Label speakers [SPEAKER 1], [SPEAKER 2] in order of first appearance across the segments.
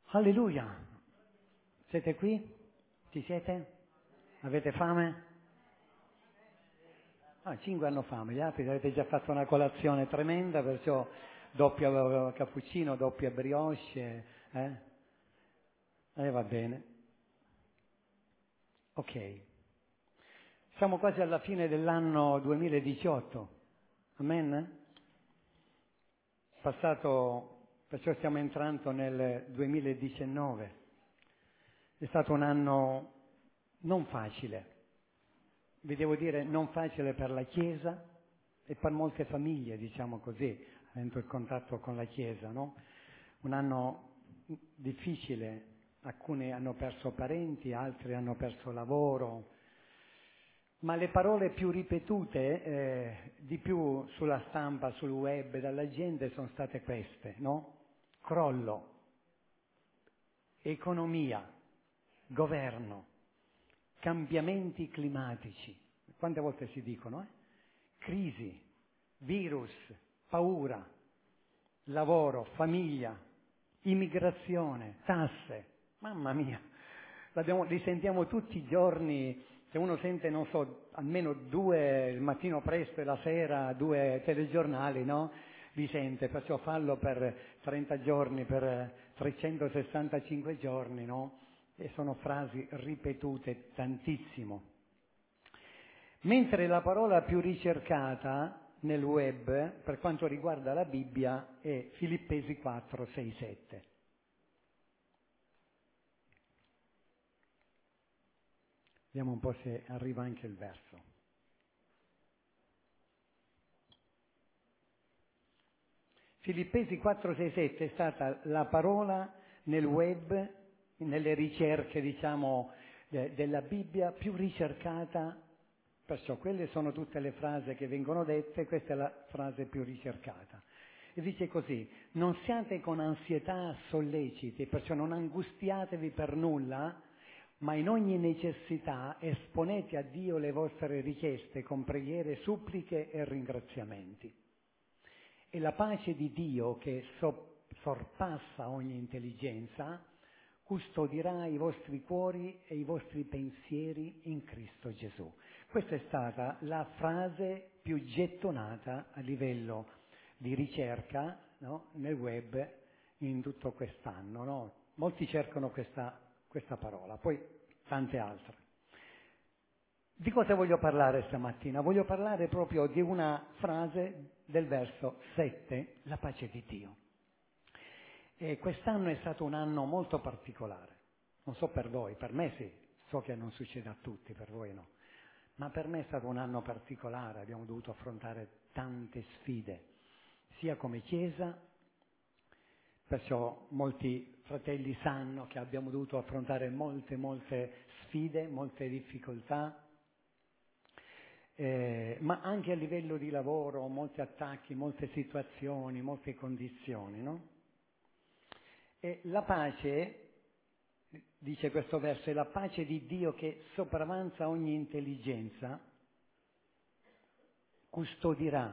[SPEAKER 1] Alleluia! Siete qui? Ci siete? Avete fame? 5 hanno fame, gli altri avete già fatto una colazione tremenda, perciò doppio cappuccino, doppia brioche, va bene. Ok. Siamo quasi alla fine dell'anno 2018. Amen? Passato, perciò stiamo entrando nel 2019. È stato un anno non facile. Vi devo dire, non facile per la Chiesa e per molte famiglie, diciamo così, avendo il contatto con la Chiesa, no? Un anno difficile, alcuni hanno perso parenti, altri hanno perso lavoro, ma le parole più ripetute di più sulla stampa, sul web, dalla gente sono state queste, no? Crollo, economia, governo, cambiamenti climatici, quante volte si dicono, crisi, virus, paura, lavoro, famiglia, immigrazione, tasse, mamma mia, li sentiamo tutti i giorni. Se uno sente, non so, almeno 2 il mattino presto e la sera, 2 telegiornali, no? Li sente, perciò fallo per 30 giorni, per 365 giorni, no? E sono frasi ripetute tantissimo. Mentre la parola più ricercata nel web, per quanto riguarda la Bibbia, è Filippesi 4, 6, 7. Vediamo un po' se arriva anche il verso. Filippesi 4, 6, 7 è stata la parola nel web, nelle ricerche, diciamo, della Bibbia più ricercata, perciò quelle sono tutte le frasi che vengono dette, questa è la frase più ricercata. E dice così: non siate con ansietà solleciti, perciò non angustiatevi per nulla, ma in ogni necessità esponete a Dio le vostre richieste con preghiere, suppliche e ringraziamenti. E la pace di Dio, che sorpassa ogni intelligenza, custodirà i vostri cuori e i vostri pensieri in Cristo Gesù. Questa è stata la frase più gettonata a livello di ricerca, no? Nel web in tutto quest'anno, no? Molti cercano questa parola, poi tante altre. Di cosa voglio parlare stamattina? Voglio parlare proprio di una frase del verso 7, la pace di Dio. E quest'anno è stato un anno molto particolare, non so per voi, per me sì, so che non succede a tutti, per voi no, ma per me è stato un anno particolare, abbiamo dovuto affrontare tante sfide, sia come Chiesa, perciò molti fratelli sanno che abbiamo dovuto affrontare molte sfide, molte difficoltà, ma anche a livello di lavoro, molti attacchi, molte situazioni, molte condizioni, no? E la pace, dice questo verso, è la pace di Dio che sopravanza ogni intelligenza, custodirà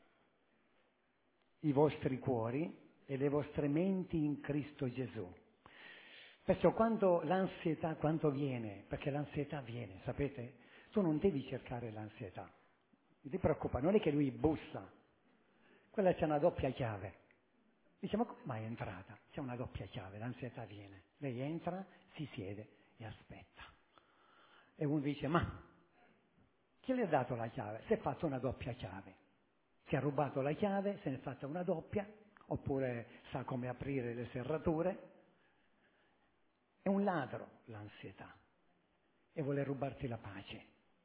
[SPEAKER 1] i vostri cuori e le vostre menti in Cristo Gesù. Perciò quando viene, perché l'ansietà viene, sapete, tu non devi cercare l'ansietà, non ti preoccupare, non è che lui bussa, quella c'è una doppia chiave. Dice, ma come mai è entrata? C'è una doppia chiave, l'ansietà viene. Lei entra, si siede e aspetta. E uno dice, ma chi le ha dato la chiave? Si è fatto una doppia chiave. Si è rubato la chiave, se ne è fatta una doppia, oppure sa come aprire le serrature. È un ladro l'ansietà e vuole rubarti la pace.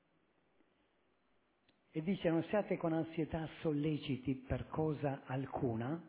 [SPEAKER 1] E dice, non siate con ansietà solleciti per cosa alcuna,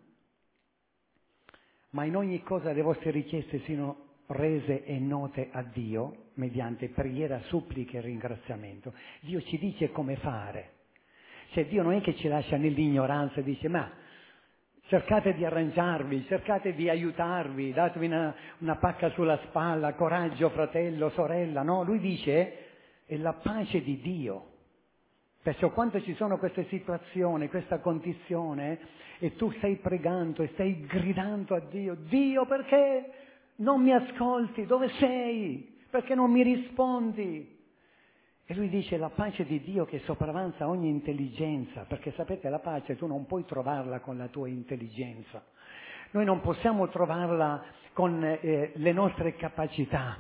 [SPEAKER 1] ma in ogni cosa le vostre richieste siano rese e note a Dio mediante preghiera, suppliche e ringraziamento. Dio ci dice come fare. Cioè Dio non è che ci lascia nell'ignoranza e dice ma cercate di arrangiarvi, cercate di aiutarvi, datevi una pacca sulla spalla, coraggio fratello, sorella. No, lui dice è la pace di Dio. Perciò quando ci sono queste situazioni, questa condizione, e tu stai pregando e stai gridando a Dio, Dio perché Non mi ascolti, dove sei? Perché non mi rispondi? E lui dice la pace di Dio che sopravanza ogni intelligenza, perché sapete la pace tu non puoi trovarla con la tua intelligenza, noi non possiamo trovarla con le nostre capacità.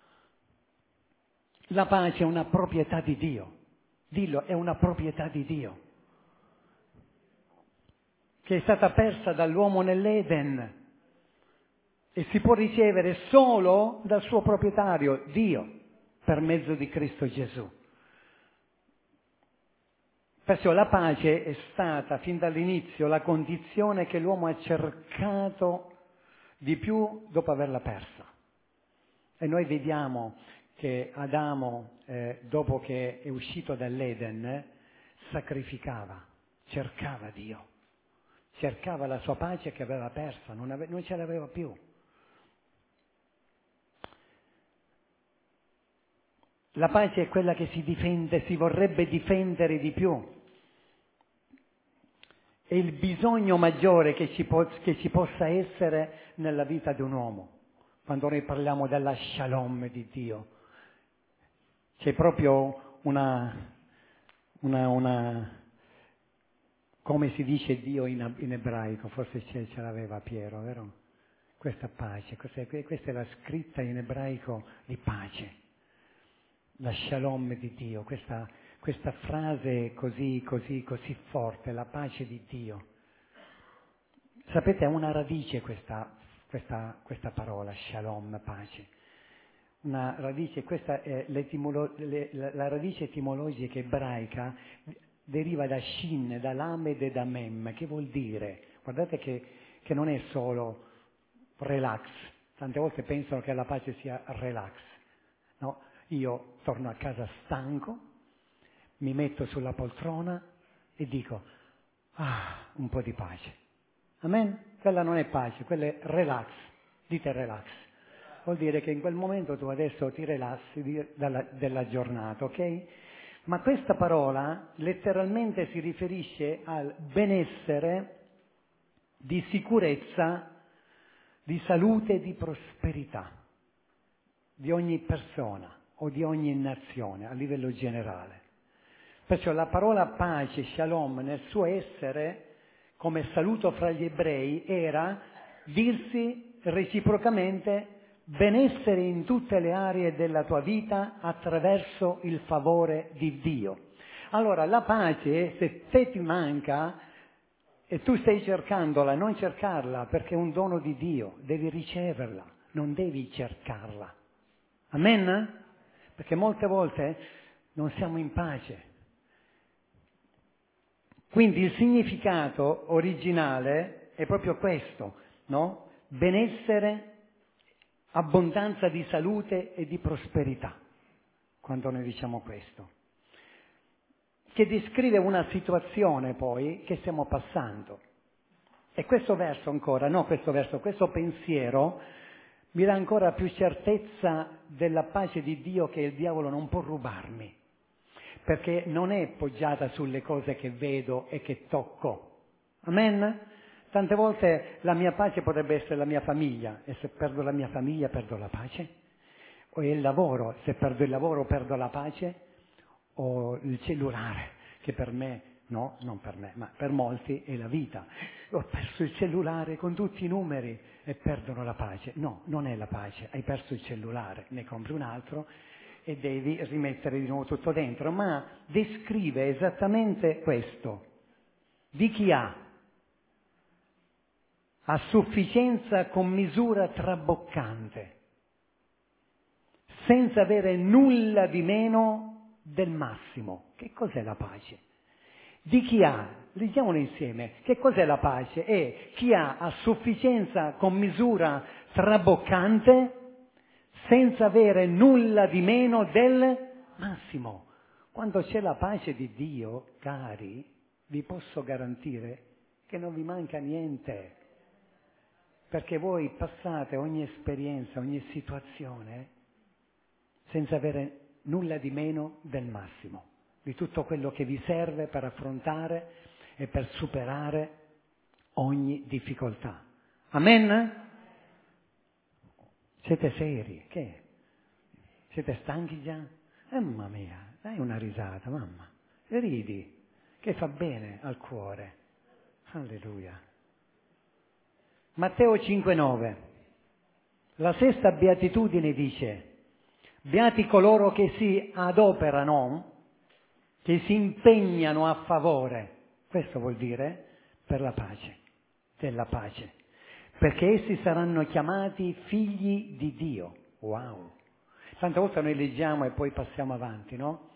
[SPEAKER 1] La pace è una proprietà di Dio, dillo, è una proprietà di Dio, che è stata persa dall'uomo nell'Eden e si può ricevere solo dal suo proprietario, Dio, per mezzo di Cristo Gesù. Perciò la pace è stata fin dall'inizio la condizione che l'uomo ha cercato di più dopo averla persa. E noi vediamo che Adamo, dopo che è uscito dall'Eden, sacrificava, cercava Dio, cercava la sua pace che aveva persa, non ce l'aveva più. La pace è quella che si difende, si vorrebbe difendere di più. È il bisogno maggiore che ci possa essere nella vita di un uomo. Quando noi parliamo della shalom di Dio, c'è proprio una come si dice Dio in ebraico, forse ce l'aveva Piero, vero? Questa pace, questa è la scritta in ebraico di pace. La shalom di Dio, questa frase così forte, la pace di Dio. Sapete, ha una radice questa parola, shalom, pace. Una radice, questa è la radice etimologica ebraica, deriva da shin, da lamed e da mem, che vuol dire, guardate che non è solo relax, tante volte pensano che la pace sia relax, no? Io torno a casa stanco, mi metto sulla poltrona e dico, un po' di pace. Amen? Quella non è pace, quella è relax. Dite relax. Vuol dire che in quel momento tu adesso ti rilassi della giornata, ok? Ma questa parola letteralmente si riferisce al benessere, di sicurezza, di salute e di prosperità di ogni persona o di ogni nazione a livello generale. Perciò la parola pace, shalom, nel suo essere, come saluto fra gli ebrei, era dirsi reciprocamente benessere in tutte le aree della tua vita attraverso il favore di Dio. Allora la pace, se te ti manca e tu stai cercandola, non cercarla perché è un dono di Dio, devi riceverla, non devi cercarla. Amen? Perché molte volte non siamo in pace. Quindi il significato originale è proprio questo, no? Benessere, abbondanza di salute e di prosperità, quando noi diciamo questo. Che descrive una situazione poi che stiamo passando. E questo pensiero mi dà ancora più certezza della pace di Dio che il diavolo non può rubarmi, perché non è poggiata sulle cose che vedo e che tocco. Amen? Tante volte la mia pace potrebbe essere la mia famiglia, e se perdo la mia famiglia perdo la pace, o il lavoro, se perdo il lavoro perdo la pace, o il cellulare, che per me, no, non per me, ma per molti è la vita. Ho perso il cellulare con tutti i numeri e perdono la pace. No, non è la pace, hai perso il cellulare, ne compri un altro e devi rimettere di nuovo tutto dentro, ma descrive esattamente questo. Di chi ha a sufficienza con misura traboccante, senza avere nulla di meno del massimo. Che cos'è la pace? Di chi ha, leggiamolo insieme, che cos'è la pace? È chi ha a sufficienza con misura traboccante, senza avere nulla di meno del massimo. Quando c'è la pace di Dio, cari, vi posso garantire che non vi manca niente, perché voi passate ogni esperienza, ogni situazione senza avere nulla di meno del massimo, di tutto quello che vi serve per affrontare e per superare ogni difficoltà. Amen? Siete seri? Che? Siete stanchi già? Mamma mia, dai una risata, mamma. E ridi, che fa bene al cuore. Alleluia. Matteo 5,9. La sesta beatitudine dice: beati coloro che si adoperano, che si impegnano a favore, questo vuol dire per la pace, della pace, perché essi saranno chiamati figli di Dio. Wow! Tante volte noi leggiamo e poi passiamo avanti, no?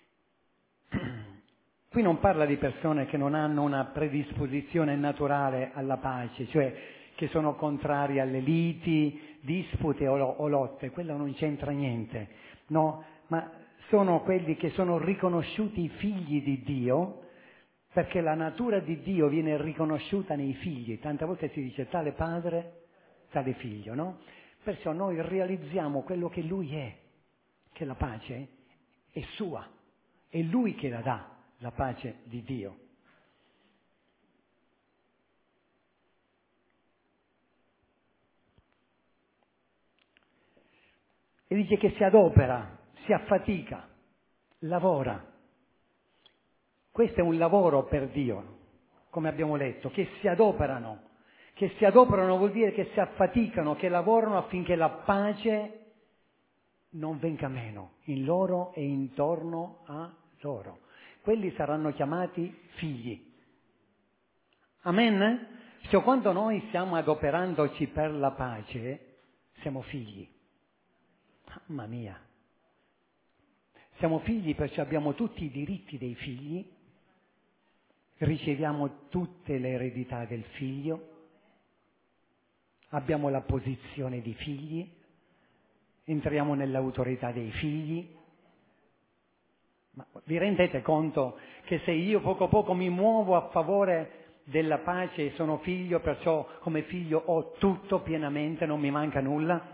[SPEAKER 1] Qui non parla di persone che non hanno una predisposizione naturale alla pace, cioè che sono contrari alle liti, dispute o lotte, quello non c'entra niente, no? Ma sono quelli che sono riconosciuti figli di Dio, perché la natura di Dio viene riconosciuta nei figli. Tante volte si dice tale padre, tale figlio, no? Perciò noi realizziamo quello che Lui è, che la pace è sua, è Lui che la dà, la pace di Dio. E dice che si adopera, si affatica, lavora. Questo è un lavoro per Dio, come abbiamo letto, che si adoperano. Che si adoperano vuol dire che si affaticano, che lavorano affinché la pace non venga meno in loro e intorno a loro. Quelli saranno chiamati figli. Amen? Cioè, quando noi stiamo adoperandoci per la pace, siamo figli. Mamma mia! Siamo figli perché abbiamo tutti i diritti dei figli, riceviamo tutte le eredità del figlio, abbiamo la posizione di figli, entriamo nell'autorità dei figli. Ma vi rendete conto che se io poco a poco mi muovo a favore della pace e sono figlio, perciò come figlio ho tutto pienamente, non mi manca nulla?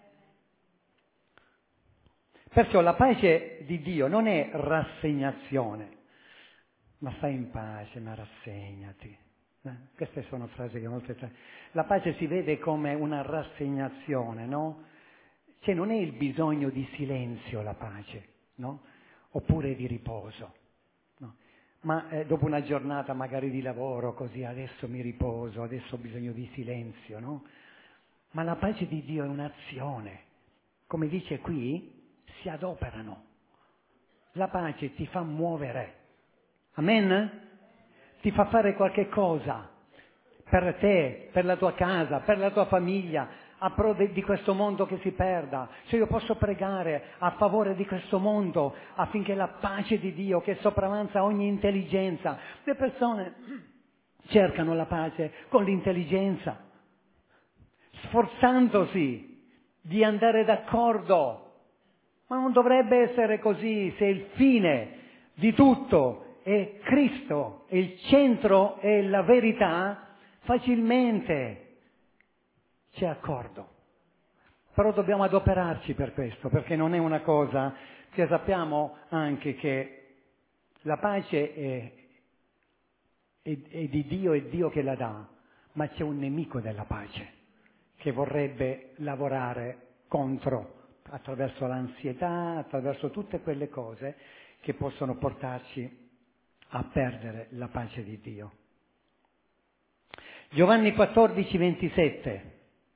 [SPEAKER 1] Perciò la pace di Dio non è rassegnazione, ma stai in pace, ma rassegnati. Queste sono frasi che molte... La pace si vede come una rassegnazione, no? Cioè non è il bisogno di silenzio la pace, no? Oppure di riposo, no? Ma dopo una giornata magari di lavoro, così adesso mi riposo, adesso ho bisogno di silenzio, no? Ma la pace di Dio è un'azione. Come dice qui, si adoperano. La pace ti fa muovere. Amen? Ti fa fare qualche cosa per te, per la tua casa, per la tua famiglia, a pro di questo mondo che si perda. Cioè io posso pregare a favore di questo mondo affinché la pace di Dio, che sopravanza ogni intelligenza, le persone cercano la pace con l'intelligenza, sforzandosi di andare d'accordo. Ma non dovrebbe essere così se il fine di tutto è Cristo e il centro è la verità. Facilmente c'è accordo. Però dobbiamo adoperarci per questo, perché non è una cosa che sappiamo anche che la pace è di Dio, è Dio che la dà, ma c'è un nemico della pace che vorrebbe lavorare contro, attraverso l'ansietà, attraverso tutte quelle cose che possono portarci a perdere la pace di Dio. Giovanni 14, 27.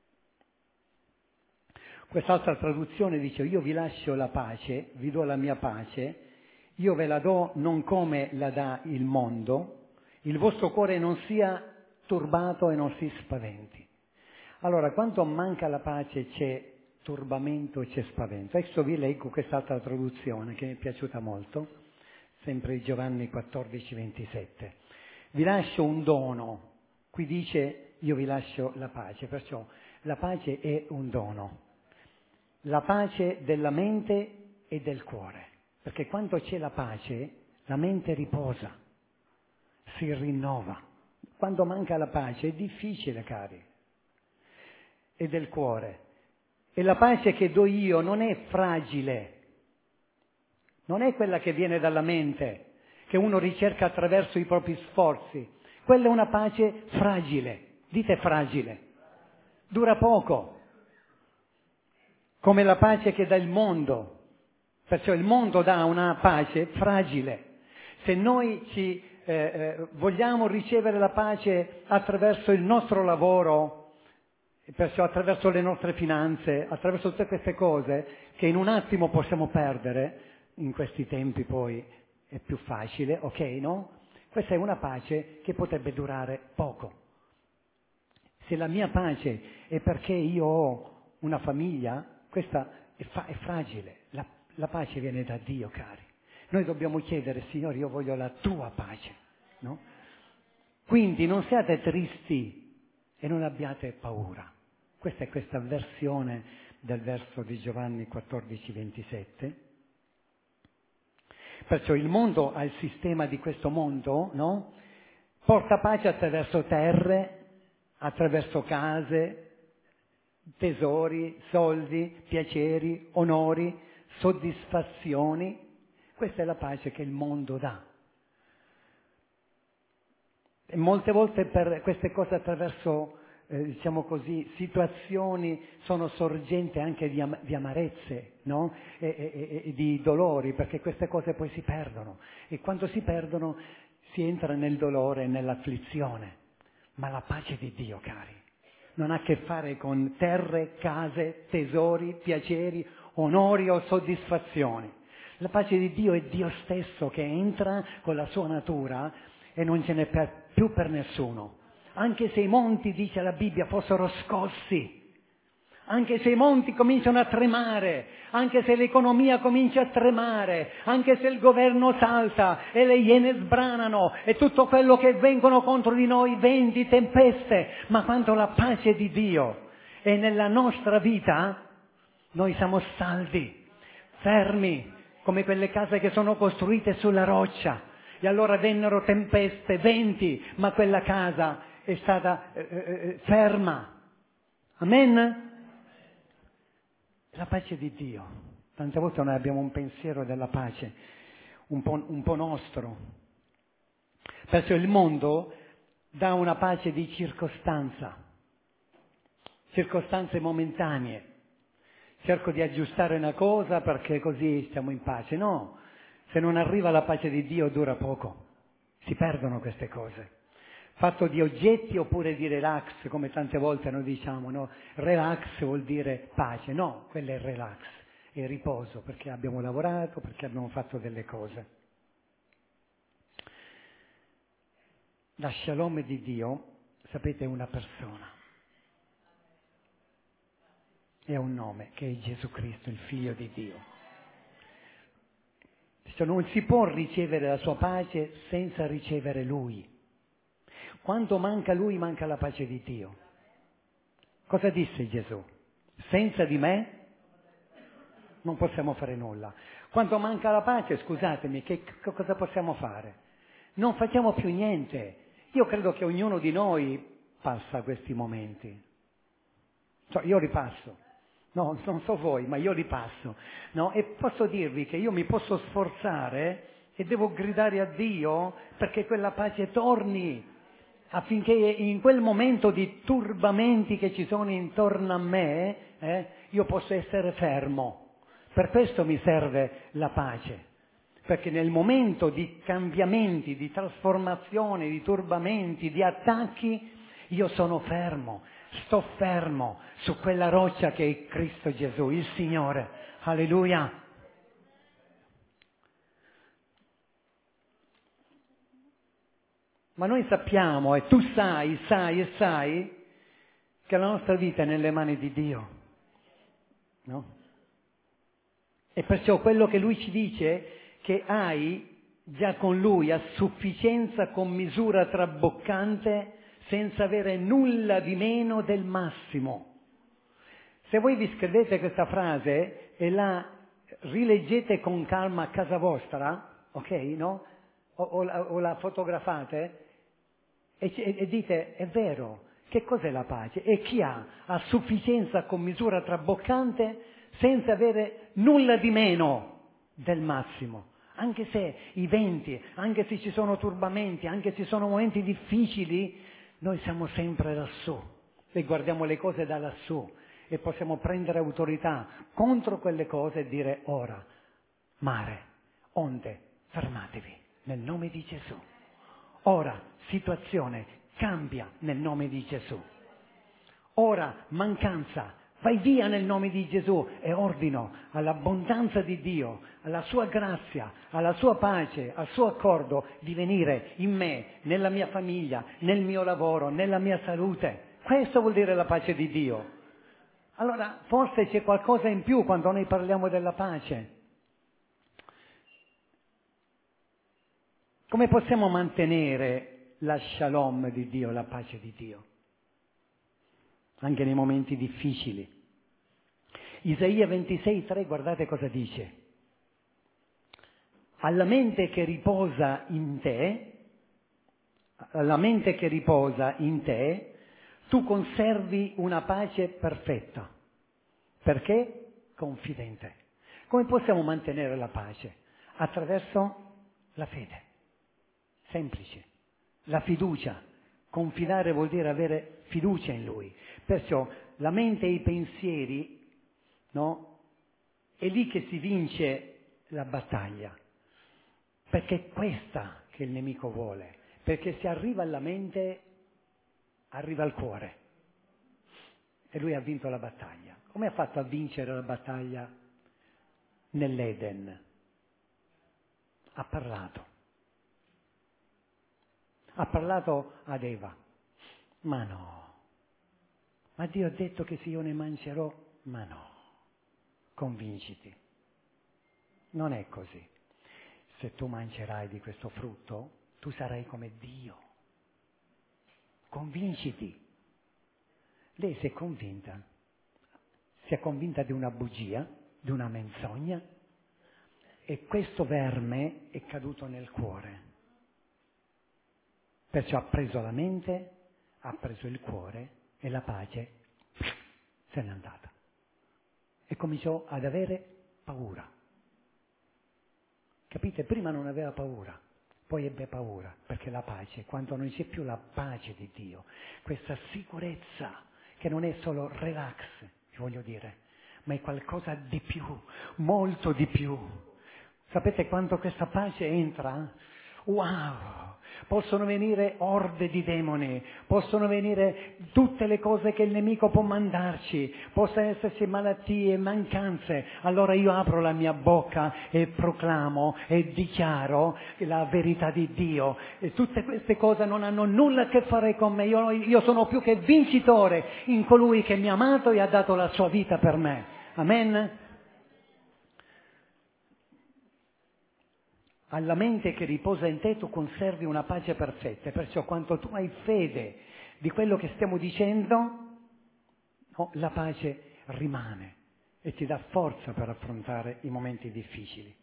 [SPEAKER 1] Quest'altra traduzione dice: io vi lascio la pace, vi do la mia pace, io ve la do non come la dà il mondo, il vostro cuore non sia turbato e non si spaventi. Allora, quando manca la pace c'è turbamento e c'è spavento. Adesso vi leggo quest'altra traduzione che mi è piaciuta molto, sempre Giovanni 14, 27. Vi lascio un dono, qui dice io vi lascio la pace, perciò la pace è un dono. La pace della mente e del cuore, perché quando c'è la pace, la mente riposa, si rinnova. Quando manca la pace è difficile, cari. E del cuore. E la pace che do io non è fragile, non è quella che viene dalla mente, che uno ricerca attraverso i propri sforzi. Quella è una pace fragile, dite fragile, dura poco. come la pace che dà il mondo. Perciò il mondo dà una pace fragile. Se noi vogliamo ricevere la pace attraverso il nostro lavoro, perciò attraverso le nostre finanze, attraverso tutte queste cose che in un attimo possiamo perdere, in questi tempi poi è più facile, ok, no? Questa è una pace che potrebbe durare poco. Se la mia pace è perché io ho una famiglia, questa è fragile. La pace viene da Dio, cari. Noi dobbiamo chiedere, Signore, io voglio la tua pace, no? Quindi non siate tristi e non abbiate paura. Questa è questa versione del verso di Giovanni 14, 27. Perciò il mondo ha il sistema di questo mondo, no? Porta pace attraverso terre, attraverso case, tesori, soldi, piaceri, onori, soddisfazioni. Questa è la pace che il mondo dà. E molte volte per queste cose attraverso, diciamo così, situazioni sono sorgente anche di amarezze, no? E di dolori, perché queste cose poi si perdono. E quando si perdono si entra nel dolore e nell'afflizione. Ma la pace di Dio, cari, non ha a che fare con terre, case, tesori, piaceri, onori o soddisfazioni. La pace di Dio è Dio stesso che entra con la sua natura e non ce n'è più per nessuno. Anche se i monti, dice la Bibbia, fossero scossi, anche se i monti cominciano a tremare, anche se l'economia comincia a tremare, anche se il governo salta e le iene sbranano e tutto quello che vengono contro di noi, venti, tempeste, ma quando la pace di Dio è nella nostra vita, noi siamo saldi, fermi, come quelle case che sono costruite sulla roccia. E allora vennero tempeste, venti, ma quella casa è stata ferma. Amen? La pace di Dio. Tante volte noi abbiamo un pensiero della pace un po' nostro. Perciò il mondo dà una pace di circostanza, circostanze momentanee. Cerco di aggiustare una cosa perché così stiamo in pace. No, se non arriva la pace di Dio dura poco. Si perdono queste cose. Fatto di oggetti oppure di relax, come tante volte noi diciamo, no? Relax vuol dire pace. No, quello è relax, è riposo, perché abbiamo lavorato, perché abbiamo fatto delle cose. La shalom di Dio, sapete, è una persona. È un nome, che è Gesù Cristo, il Figlio di Dio. Non si può ricevere la sua pace senza ricevere Lui. Quando manca Lui, manca la pace di Dio. Cosa disse Gesù? Senza di me non possiamo fare nulla. Quando manca la pace, scusatemi, che cosa possiamo fare? Non facciamo più niente. Io credo che ognuno di noi passa questi momenti. Cioè, io li passo. No, non so voi, ma io li passo. No? E posso dirvi che io mi posso sforzare e devo gridare a Dio perché quella pace torni, affinché in quel momento di turbamenti che ci sono intorno a me, io possa essere fermo. Per questo mi serve la pace, perché nel momento di cambiamenti, di trasformazione, di turbamenti, di attacchi, io sono fermo, sto fermo su quella roccia che è Cristo Gesù, il Signore. Alleluia! Ma noi sappiamo, e tu sai che la nostra vita è nelle mani di Dio, no? E perciò quello che Lui ci dice, che hai già con Lui a sufficienza con misura traboccante, senza avere nulla di meno del massimo. Se voi vi scrivete questa frase e la rileggete con calma a casa vostra, ok, no? O la fotografate, e dite, è vero, che cos'è la pace? E chi ha a sufficienza con misura traboccante senza avere nulla di meno del massimo. Anche se i venti, anche se ci sono turbamenti, anche se ci sono momenti difficili, noi siamo sempre lassù e guardiamo le cose da lassù e possiamo prendere autorità contro quelle cose e dire ora, mare, onde, fermatevi nel nome di Gesù. Ora, situazione, cambia nel nome di Gesù. Ora, mancanza, vai via nel nome di Gesù e ordino all'abbondanza di Dio, alla sua grazia, alla sua pace, al suo accordo di venire in me, nella mia famiglia, nel mio lavoro, nella mia salute. Questo vuol dire la pace di Dio. Allora, forse c'è qualcosa in più quando noi parliamo della pace. Come possiamo mantenere la shalom di Dio, la pace di Dio? Anche nei momenti difficili. Isaia 26,3, guardate cosa dice. Alla mente che riposa in te, tu conservi una pace perfetta. Perché? Confidente. Come possiamo mantenere la pace? Attraverso la fede. Semplice. La fiducia. Confidare vuol dire avere fiducia in Lui. Perciò la mente e i pensieri, no? È lì che si vince la battaglia. Perché è questa che il nemico vuole. Perché se arriva alla mente, arriva al cuore. E lui ha vinto la battaglia. Come ha fatto a vincere la battaglia nell'Eden? Ha parlato. Ha parlato ad Eva. Ma no. Ma Dio ha detto che se io ne mangerò, ma no. Convinciti. Non è così. Se tu mangerai di questo frutto, tu sarai come Dio. Convinciti. Lei si è convinta. Si è convinta di una bugia, di una menzogna, e questo verme è caduto nel cuore. Perciò ha preso la mente, ha preso il cuore e la pace se n'è andata. E cominciò ad avere paura. Capite? Prima non aveva paura, poi ebbe paura, perché la pace, quando non c'è più la pace di Dio, questa sicurezza che non è solo relax, vi voglio dire, ma è qualcosa di più, molto di più. Sapete quando questa pace entra? Wow! Possono venire orde di demoni, possono venire tutte le cose che il nemico può mandarci, possono esserci malattie, mancanze. Allora io apro la mia bocca e proclamo e dichiaro la verità di Dio. E tutte queste cose non hanno nulla a che fare con me. Io sono più che vincitore in colui che mi ha amato e ha dato la sua vita per me. Amen? Alla mente che riposa in te tu conservi una pace perfetta, perciò quando tu hai fede di quello che stiamo dicendo, no, la pace rimane e ti dà forza per affrontare i momenti difficili.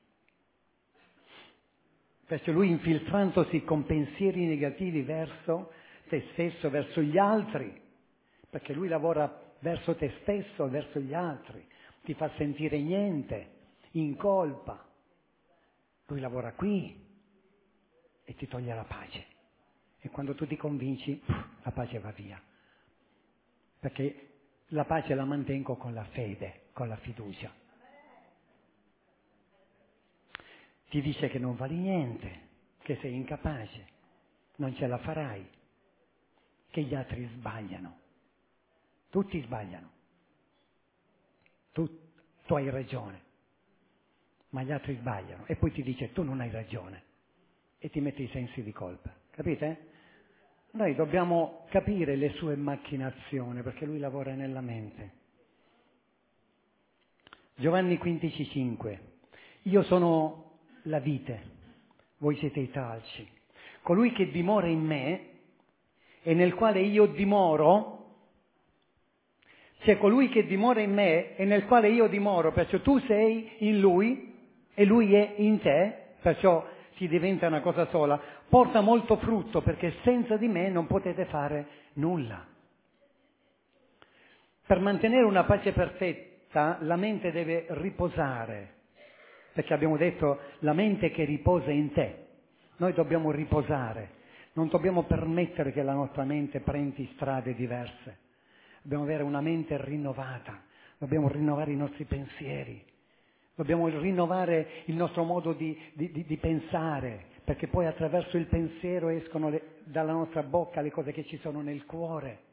[SPEAKER 1] Perciò lui, infiltrandosi con pensieri negativi verso te stesso, verso gli altri, perché lui lavora verso te stesso, verso gli altri, ti fa sentire niente, in colpa. Lui lavora qui e ti toglie la pace. E quando tu ti convinci, la pace va via. Perché la pace la mantengo con la fede, con la fiducia. Ti dice che non vali niente, che sei incapace, non ce la farai, che gli altri sbagliano. Tutti sbagliano. Tu hai ragione. Ma gli altri sbagliano, e poi ti dice tu non hai ragione, e ti mette i sensi di colpa, capite? Noi dobbiamo capire le sue macchinazioni, perché lui lavora nella mente. Giovanni 15,5 Io sono la vite, voi siete i tralci. Colui che dimora in me, e nel quale io dimoro, c'è colui che dimora in me e nel quale io dimoro, perciò tu sei in lui, e lui è in te, perciò si diventa una cosa sola, porta molto frutto perché senza di me non potete fare nulla. Per mantenere una pace perfetta la mente deve riposare, perché abbiamo detto la mente che riposa in te. Noi dobbiamo riposare, non dobbiamo permettere che la nostra mente prenda strade diverse. Dobbiamo avere una mente rinnovata, dobbiamo rinnovare i nostri pensieri, dobbiamo rinnovare il nostro modo di pensare, perché poi attraverso il pensiero escono dalla nostra bocca le cose che ci sono nel cuore.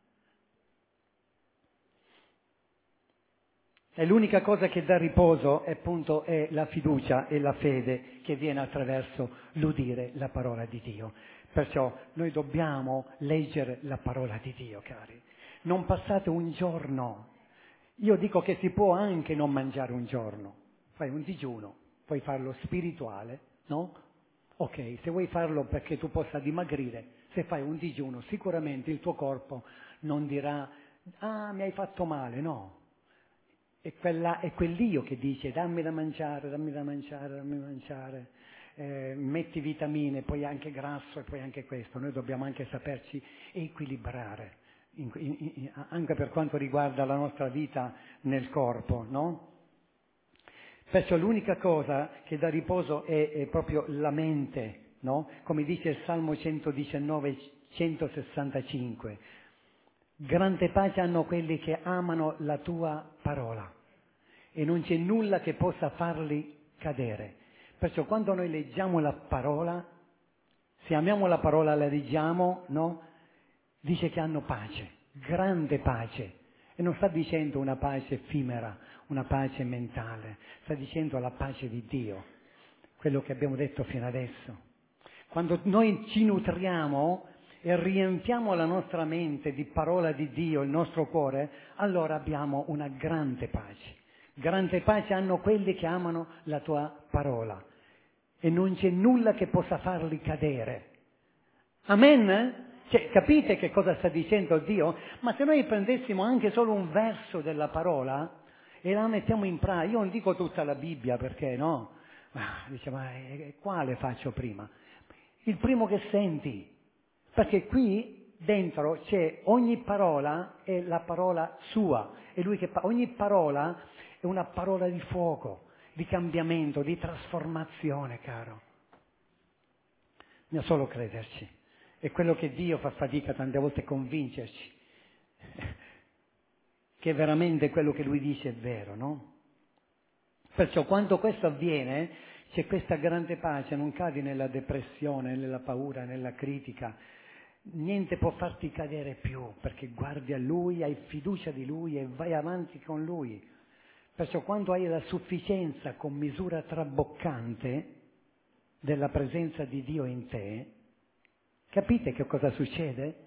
[SPEAKER 1] E l'unica cosa che dà riposo appunto è la fiducia e la fede che viene attraverso l'udire la parola di Dio. Perciò noi dobbiamo leggere la parola di Dio, cari. Non passate un giorno. Io dico che si può anche non mangiare un giorno. Fai un digiuno, puoi farlo spirituale, no? Ok, se vuoi farlo perché tu possa dimagrire, se fai un digiuno sicuramente il tuo corpo non dirà «Ah, mi hai fatto male», no. È quell'io che dice dammi da mangiare, dammi da mangiare, dammi da mangiare, metti vitamine, poi anche grasso e poi anche questo. Noi dobbiamo anche saperci equilibrare, anche per quanto riguarda la nostra vita nel corpo, no? Perciò l'unica cosa che dà riposo è proprio la mente, no? Come dice il Salmo 119, 165. Grande pace hanno quelli che amano la tua parola e non c'è nulla che possa farli cadere. Perciò quando noi leggiamo la parola, se amiamo la parola la leggiamo, no? Dice che hanno pace, grande pace. E non sta dicendo una pace effimera, una pace mentale, sta dicendo la pace di Dio, quello che abbiamo detto fino adesso. Quando noi ci nutriamo e riempiamo la nostra mente di parola di Dio, il nostro cuore, allora abbiamo una grande pace. Grande pace hanno quelli che amano la tua parola e non c'è nulla che possa farli cadere. Amen? Cioè, capite che cosa sta dicendo Dio? Ma se noi prendessimo anche solo un verso della parola e la mettiamo in pratica, io non dico tutta la Bibbia perché no? Dice, ma quale faccio prima? Il primo che senti, perché qui dentro c'è ogni parola è la parola sua, è lui che ogni parola è una parola di fuoco, di cambiamento, di trasformazione, caro. Bisogna solo crederci. È quello che Dio fa fatica tante volte a convincerci, che veramente quello che Lui dice è vero, no? Perciò quando questo avviene c'è questa grande pace, non cadi nella depressione, nella paura, nella critica. Niente può farti cadere più, perché guardi a Lui, hai fiducia di Lui e vai avanti con Lui. Perciò quando hai la sufficienza con misura traboccante della presenza di Dio in te, capite che cosa succede?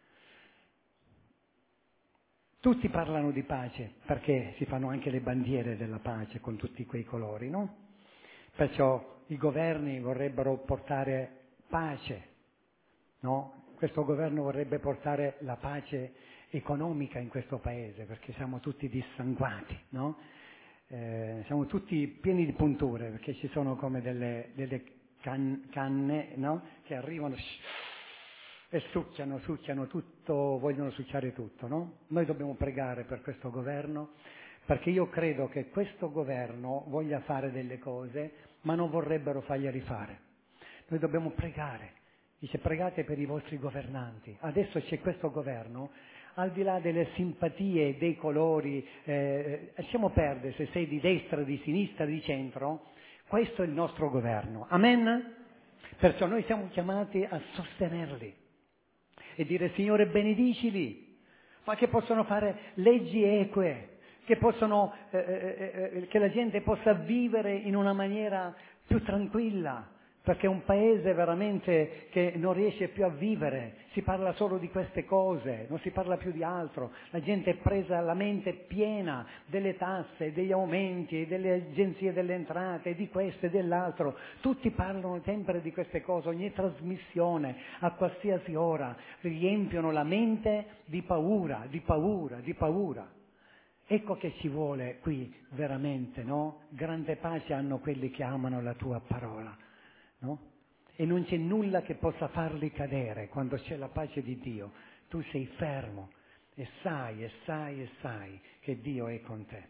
[SPEAKER 1] Tutti parlano di pace, perché si fanno anche le bandiere della pace con tutti quei colori, no? Perciò i governi vorrebbero portare pace, no? Questo governo vorrebbe portare la pace economica in questo paese, perché siamo tutti dissanguati, no? Siamo tutti pieni di punture, perché ci sono come delle canne, no? Che arrivano e succhiano tutto, vogliono succhiare tutto, no? Noi dobbiamo pregare per questo governo, perché io credo che questo governo voglia fare delle cose, ma non vorrebbero farglieli fare. Noi dobbiamo pregare. Dice pregate per i vostri governanti. Adesso c'è questo governo, al di là delle simpatie, dei colori, lasciamo perdere se sei di destra, di sinistra, di centro, questo è il nostro governo. Amen? Perciò noi siamo chiamati a sostenerli e dire Signore benedicili, ma che possono fare leggi eque, che possono, che la gente possa vivere in una maniera più tranquilla, perché è un paese veramente che non riesce più a vivere, si parla solo di queste cose, non si parla più di altro, la gente è presa la mente piena delle tasse, degli aumenti, delle agenzie delle entrate, di questo e dell'altro, tutti parlano sempre di queste cose, ogni trasmissione, a qualsiasi ora, riempiono la mente di paura, di paura, di paura. Ecco che ci vuole qui veramente, no? Grande pace hanno quelli che amano la tua parola. No? E non c'è nulla che possa farli cadere quando c'è la pace di Dio. Tu sei fermo e sai che Dio è con te.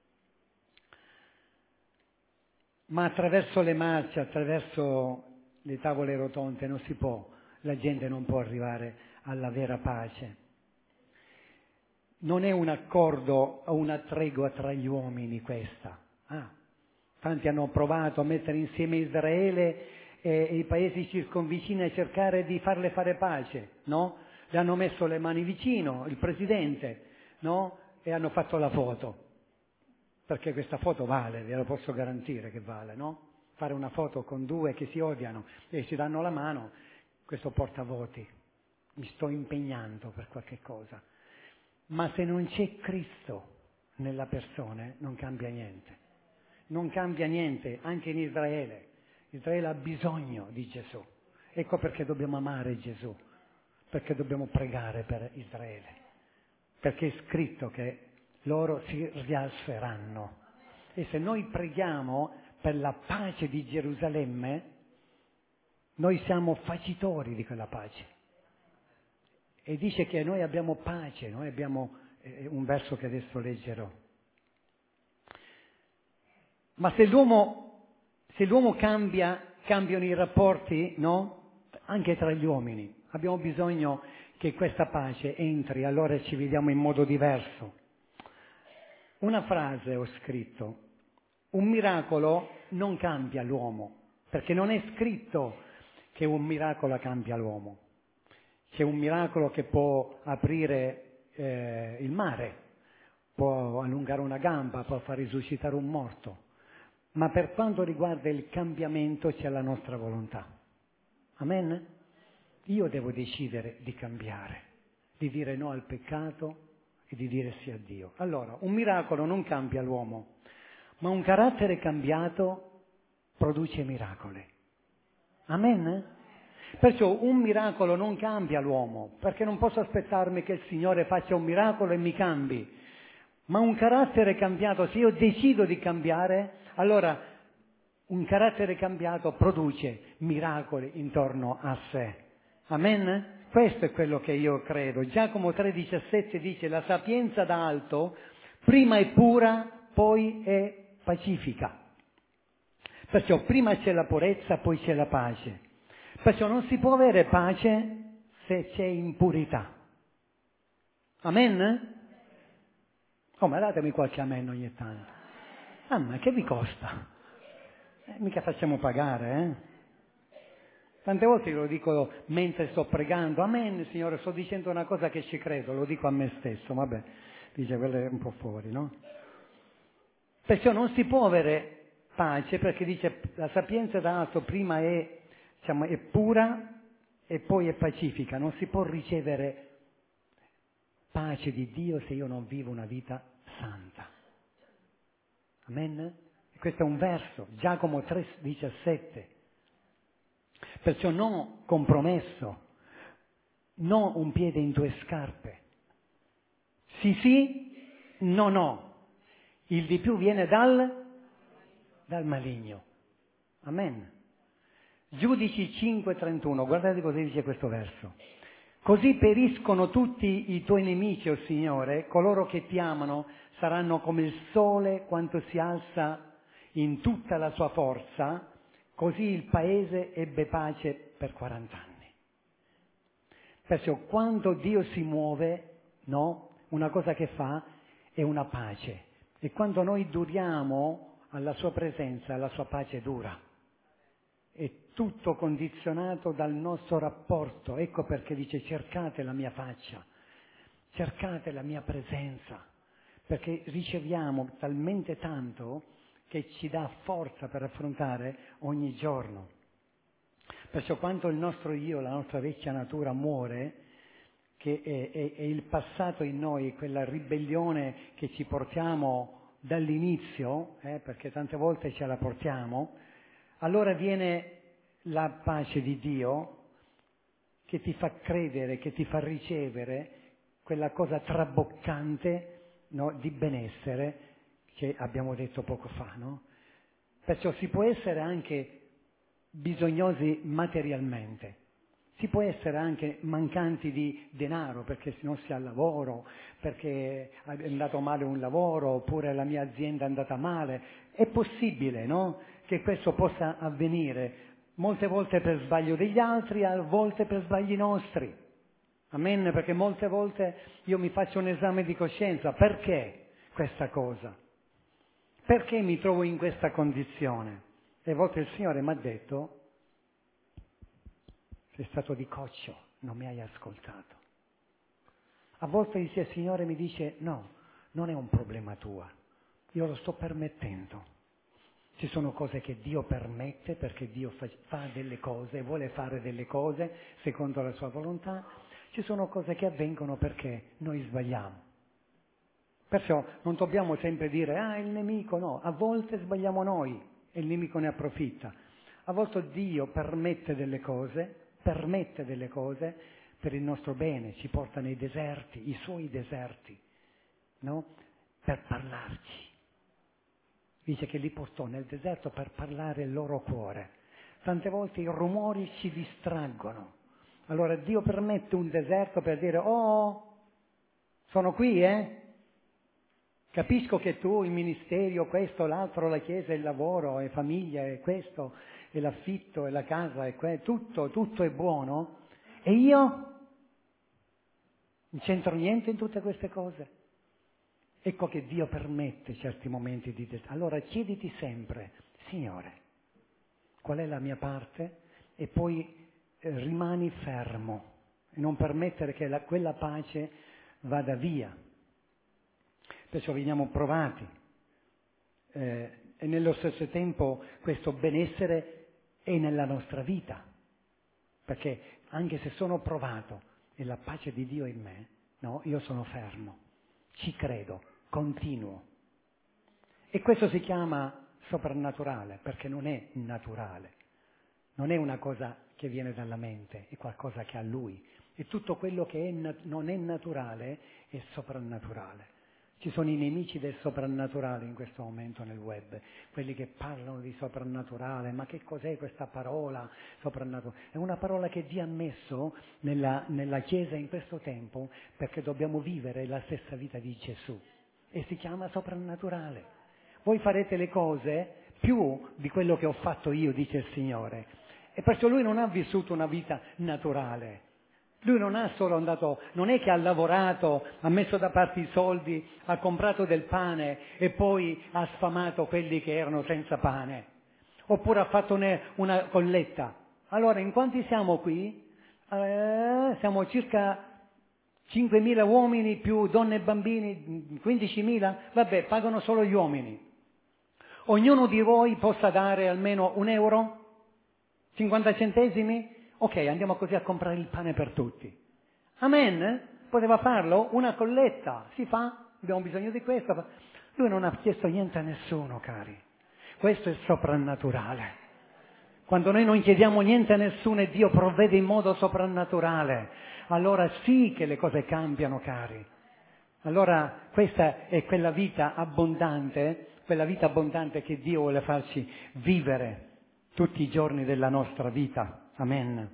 [SPEAKER 1] Ma attraverso le marce, attraverso le tavole rotonde non si può, la gente non può arrivare alla vera pace. non è un accordo o una tregua tra gli uomini questa. Tanti hanno provato a mettere insieme Israele e i paesi circonvicini a cercare di farle fare pace, no? Le hanno messo le mani vicino, il presidente, no? E hanno fatto la foto. Perché questa foto vale, ve lo posso garantire che vale, no? Fare una foto con due che si odiano e si danno la mano, questo porta voti. Mi sto impegnando per qualche cosa. Ma se non c'è Cristo nella persona, non cambia niente. Non cambia niente, anche in Israele. Israele ha bisogno di Gesù. Ecco perché dobbiamo amare Gesù, perché dobbiamo pregare per Israele, perché è scritto che loro si rialzeranno. E se noi preghiamo per la pace di Gerusalemme, noi siamo facitori di quella pace. E dice che noi abbiamo pace, noi abbiamo un verso che adesso leggerò. Ma se l'uomo cambia, cambiano i rapporti, no? Anche tra gli uomini. Abbiamo bisogno che questa pace entri, allora ci vediamo in modo diverso. Una frase ho scritto: un miracolo non cambia l'uomo, perché non è scritto che un miracolo cambia l'uomo. C'è un miracolo che può aprire il mare, può allungare una gamba, può far risuscitare un morto. Ma per quanto riguarda il cambiamento c'è la nostra volontà. Amen? Io devo decidere di cambiare, di dire no al peccato e di dire sì a Dio. Allora, un miracolo non cambia l'uomo, ma un carattere cambiato produce miracoli. Amen? Perciò un miracolo non cambia l'uomo, perché non posso aspettarmi che il Signore faccia un miracolo e mi cambi. Ma un carattere cambiato, se io decido di cambiare, allora un carattere cambiato produce miracoli intorno a sé. Amen? Questo è quello che io credo. Giacomo 3,17 dice: la sapienza da alto prima è pura, poi è pacifica. Perciò prima c'è la purezza, poi c'è la pace. Perciò non si può avere pace se c'è impurità. Amen? Oh, ma datemi qualche amen ogni tanto. Ma che vi costa? Mica facciamo pagare, Tante volte lo dico mentre sto pregando: amen, Signore, sto dicendo una cosa che ci credo, lo dico a me stesso, vabbè, dice, quello è un po' fuori, no? Perciò non si può avere pace, perché dice la sapienza da alto prima è pura e poi è pacifica. Non si può ricevere pace di Dio se io non vivo una vita santa. Amen? E questo è un verso, Giacomo 3,17. Perciò no compromesso, no un piede in due scarpe. Sì, no. Il di più viene dal maligno. Amen. Giudici 5,31, guardate cosa dice questo verso. Così periscono tutti i tuoi nemici, o Signore, coloro che ti amano saranno come il sole quando si alza in tutta la sua forza, così il paese ebbe pace per 40 anni. Perciò quando Dio si muove, no, una cosa che fa è una pace. E quando noi duriamo alla sua presenza, la sua pace dura. È tutto condizionato dal nostro rapporto. Ecco perché dice: cercate la mia faccia, cercate la mia presenza, perché riceviamo talmente tanto che ci dà forza per affrontare ogni giorno. Perciò quando il nostro io, la nostra vecchia natura muore, che è il passato in noi, quella ribellione che ci portiamo dall'inizio, perché tante volte ce la portiamo, allora viene la pace di Dio che ti fa credere, che ti fa ricevere quella cosa traboccante, no, di benessere che abbiamo detto poco fa, no? Perciò si può essere anche bisognosi materialmente, si può essere anche mancanti di denaro perché non si ha lavoro, perché è andato male un lavoro, oppure la mia azienda è andata male. È possibile, no? Che questo possa avvenire, molte volte per sbaglio degli altri, a volte per sbagli nostri. Amen? Perché molte volte io mi faccio un esame di coscienza. Perché questa cosa? Perché mi trovo in questa condizione? E a volte il Signore mi ha detto, sei stato di coccio, non mi hai ascoltato. A volte il Signore mi dice, no, non è un problema tuo, io lo sto permettendo. Ci sono cose che Dio permette perché Dio fa delle cose, vuole fare delle cose secondo la sua volontà. Ci sono cose che avvengono perché noi sbagliamo. Perciò non dobbiamo sempre dire, è il nemico, no. A volte sbagliamo noi e il nemico ne approfitta. A volte Dio permette delle cose per il nostro bene, ci porta nei deserti, i suoi deserti, no? Per parlarci. Dice che li portò nel deserto per parlare il loro cuore. Tante volte i rumori ci distraggono. Allora Dio permette un deserto per dire, oh, sono qui, Capisco che tu, il ministero, questo, l'altro, la chiesa, il lavoro, e famiglia, e questo, e l'affitto, e la casa, e tutto è buono. E io? Non c'entro niente in tutte queste cose. Ecco che Dio permette certi momenti di deserto. Allora chiediti sempre, Signore, qual è la mia parte? E poi rimani fermo e non permettere che quella pace vada via. Perciò veniamo provati e nello stesso tempo questo benessere è nella nostra vita, perché anche se sono provato e la pace di Dio è in me, no, io sono fermo, ci credo, continuo. E questo si chiama soprannaturale, perché non è naturale, non è una cosa che viene dalla mente, è qualcosa che ha Lui. E tutto quello che non è naturale è soprannaturale. Ci sono i nemici del soprannaturale in questo momento nel web, quelli che parlano di soprannaturale, ma che cos'è questa parola soprannaturale? È una parola che Dio ha messo nella Chiesa in questo tempo perché dobbiamo vivere la stessa vita di Gesù e si chiama soprannaturale. Voi farete le cose più di quello che ho fatto io, dice il Signore. E perciò Lui non ha vissuto una vita naturale. Lui non è che ha lavorato, ha messo da parte i soldi, ha comprato del pane e poi ha sfamato quelli che erano senza pane. Oppure ha fatto una colletta. Allora, in quanti siamo qui? Siamo circa 5.000 uomini più donne e bambini, 15.000? Vabbè, pagano solo gli uomini. Ognuno di voi possa dare almeno 1 euro? 50 centesimi? Ok, andiamo così a comprare il pane per tutti. Amen? Poteva farlo? Una colletta. Si fa? Abbiamo bisogno di questo. Lui non ha chiesto niente a nessuno, cari. Questo è soprannaturale. Quando noi non chiediamo niente a nessuno e Dio provvede in modo soprannaturale, allora sì che le cose cambiano, cari. Allora questa è quella vita abbondante che Dio vuole farci vivere tutti i giorni della nostra vita. Amen.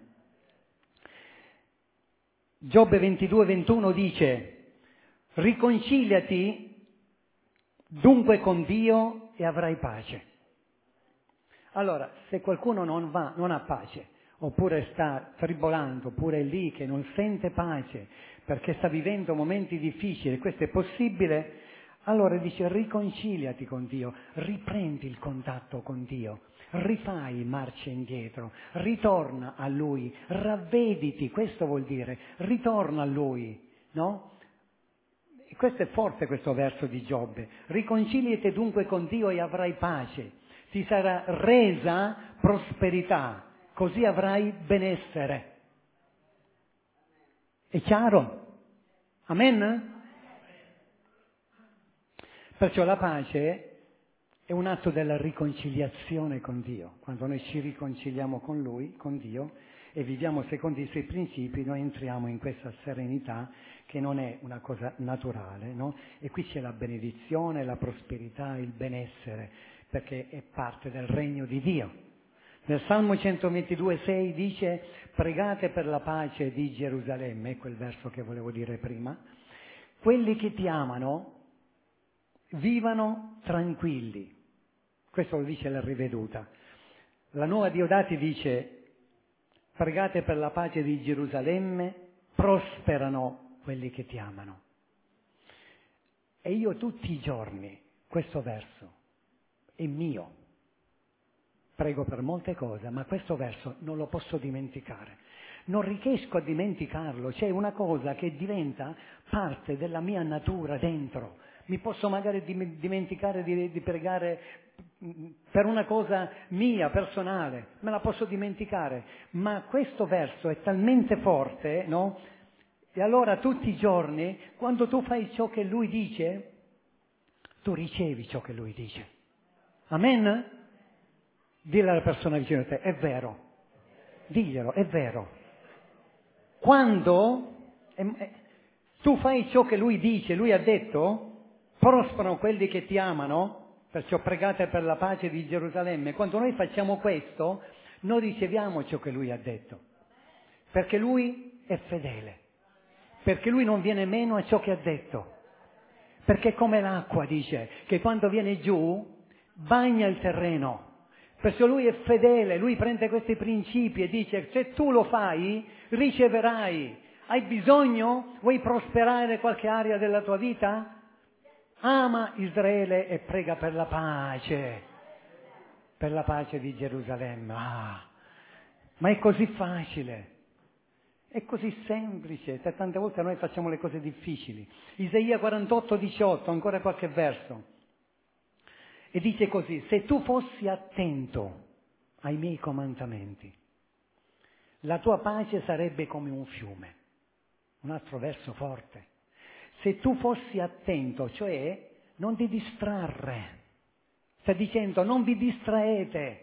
[SPEAKER 1] Giobbe 22:21 dice: riconciliati dunque con Dio e avrai pace. Allora, se qualcuno non ha pace, oppure sta tribolando, oppure è lì che non sente pace perché sta vivendo momenti difficili, questo è possibile, allora dice riconciliati con Dio, riprendi il contatto con Dio. Rifai marcia indietro, ritorna a Lui, ravvediti, questo vuol dire, ritorna a Lui, no? E questo è forte questo verso di Giobbe. Riconciliati dunque con Dio e avrai pace, ti sarà resa prosperità, così avrai benessere. È chiaro? Amen? Perciò la pace è un atto della riconciliazione con Dio. Quando noi ci riconciliamo con Lui, con Dio, e viviamo secondo i Suoi principi, noi entriamo in questa serenità che non è una cosa naturale, no? E qui c'è la benedizione, la prosperità, il benessere, perché è parte del regno di Dio. Nel Salmo 122,6 dice: pregate per la pace di Gerusalemme, è quel verso che volevo dire prima, quelli che ti amano vivano tranquilli. Questo lo dice la riveduta. La Nuova Diodati dice: pregate per la pace di Gerusalemme, prosperano quelli che ti amano. E io tutti i giorni, questo verso è mio. Prego per molte cose, ma questo verso non lo posso dimenticare. Non riesco a dimenticarlo, c'è una cosa che diventa parte della mia natura dentro. Mi posso magari dimenticare di pregare per una cosa mia, personale, me la posso dimenticare, ma questo verso è talmente forte, no? E allora tutti i giorni, quando tu fai ciò che lui dice, tu ricevi ciò che lui dice. Amen? Dille alla persona vicino a te, è vero. Diglielo, è vero. Quando tu fai ciò che lui dice, lui ha detto, prosperano quelli che ti amano, perciò pregate per la pace di Gerusalemme. Quando noi facciamo questo, noi riceviamo ciò che lui ha detto, perché lui è fedele, perché lui non viene meno a ciò che ha detto, perché come l'acqua, dice, che quando viene giù bagna il terreno. Perciò lui è fedele, lui prende questi principi e dice: se tu lo fai, riceverai. Hai bisogno? Vuoi prosperare qualche area della tua vita? Ama Israele e prega per la pace di Gerusalemme. Ma è così facile, è così semplice, tante volte noi facciamo le cose difficili. Isaia 48, 18, ancora qualche verso. E dice così: se tu fossi attento ai miei comandamenti, la tua pace sarebbe come un fiume. Un altro verso forte. Se tu fossi attento, cioè non ti distrarre. Sta dicendo: non vi distraete.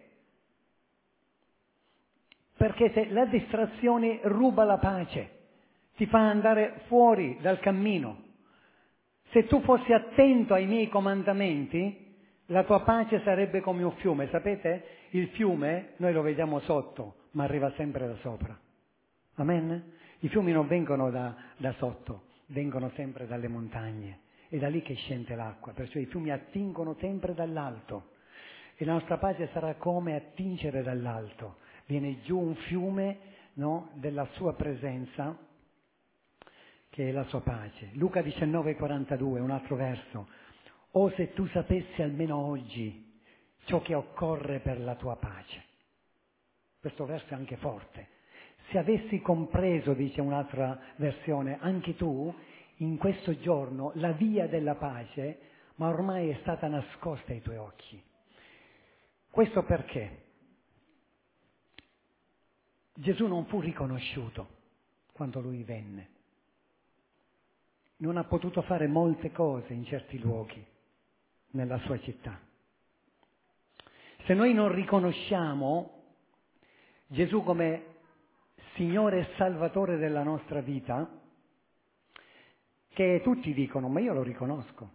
[SPEAKER 1] Perché se la distrazione ruba la pace, ti fa andare fuori dal cammino. Se tu fossi attento ai miei comandamenti, la tua pace sarebbe come un fiume. Sapete? Il fiume noi lo vediamo sotto, ma arriva sempre da sopra. Amen? I fiumi non vengono da sotto, vengono sempre dalle montagne. È da lì che scende l'acqua, perciò i fiumi attingono sempre dall'alto. E la nostra pace sarà come attingere dall'alto. Viene giù un fiume, no, della sua presenza, che è la sua pace. Luca 19,42, un altro verso. Oh, se tu sapessi almeno oggi ciò che occorre per la tua pace. Questo verso è anche forte. Se avessi compreso, dice un'altra versione, anche tu, in questo giorno, la via della pace, ma ormai è stata nascosta ai tuoi occhi. Questo perché Gesù non fu riconosciuto quando lui venne. Non ha potuto fare molte cose in certi luoghi nella sua città. Se noi non riconosciamo Gesù come Signore e Salvatore della nostra vita, che tutti dicono: ma io lo riconosco.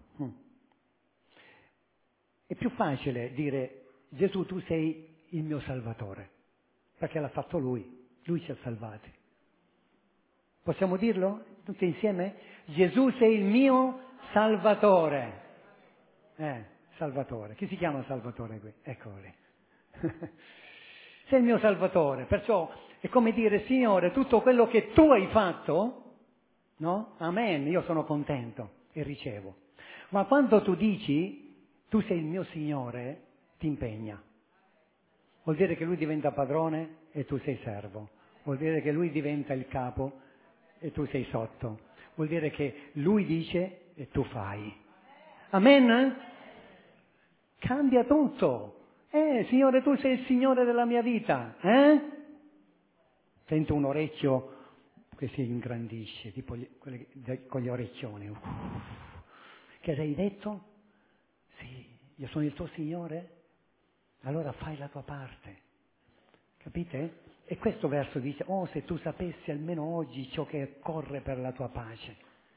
[SPEAKER 1] È più facile dire: Gesù, tu sei il mio Salvatore, perché l'ha fatto Lui ci ha salvati. Possiamo dirlo tutti insieme? Gesù, sei il mio Salvatore. Salvatore. Chi si chiama Salvatore qui? Eccolo lì. Sei il mio Salvatore, perciò è come dire: Signore, tutto quello che tu hai fatto, no? Amen, io sono contento e ricevo. Ma quando tu dici: tu sei il mio Signore, ti impegna. Vuol dire che Lui diventa padrone e tu sei servo. Vuol dire che Lui diventa il capo e tu sei sotto. Vuol dire che Lui dice e tu fai. Amen? Cambia tutto. Signore, tu sei il Signore della mia vita. Sento un orecchio che si ingrandisce, tipo quelli con gli orecchioni. Che hai detto? Sì, io sono il tuo Signore? Allora fai la tua parte. Capite? E questo verso dice: oh, se tu sapessi almeno oggi ciò che corre per la tua pace.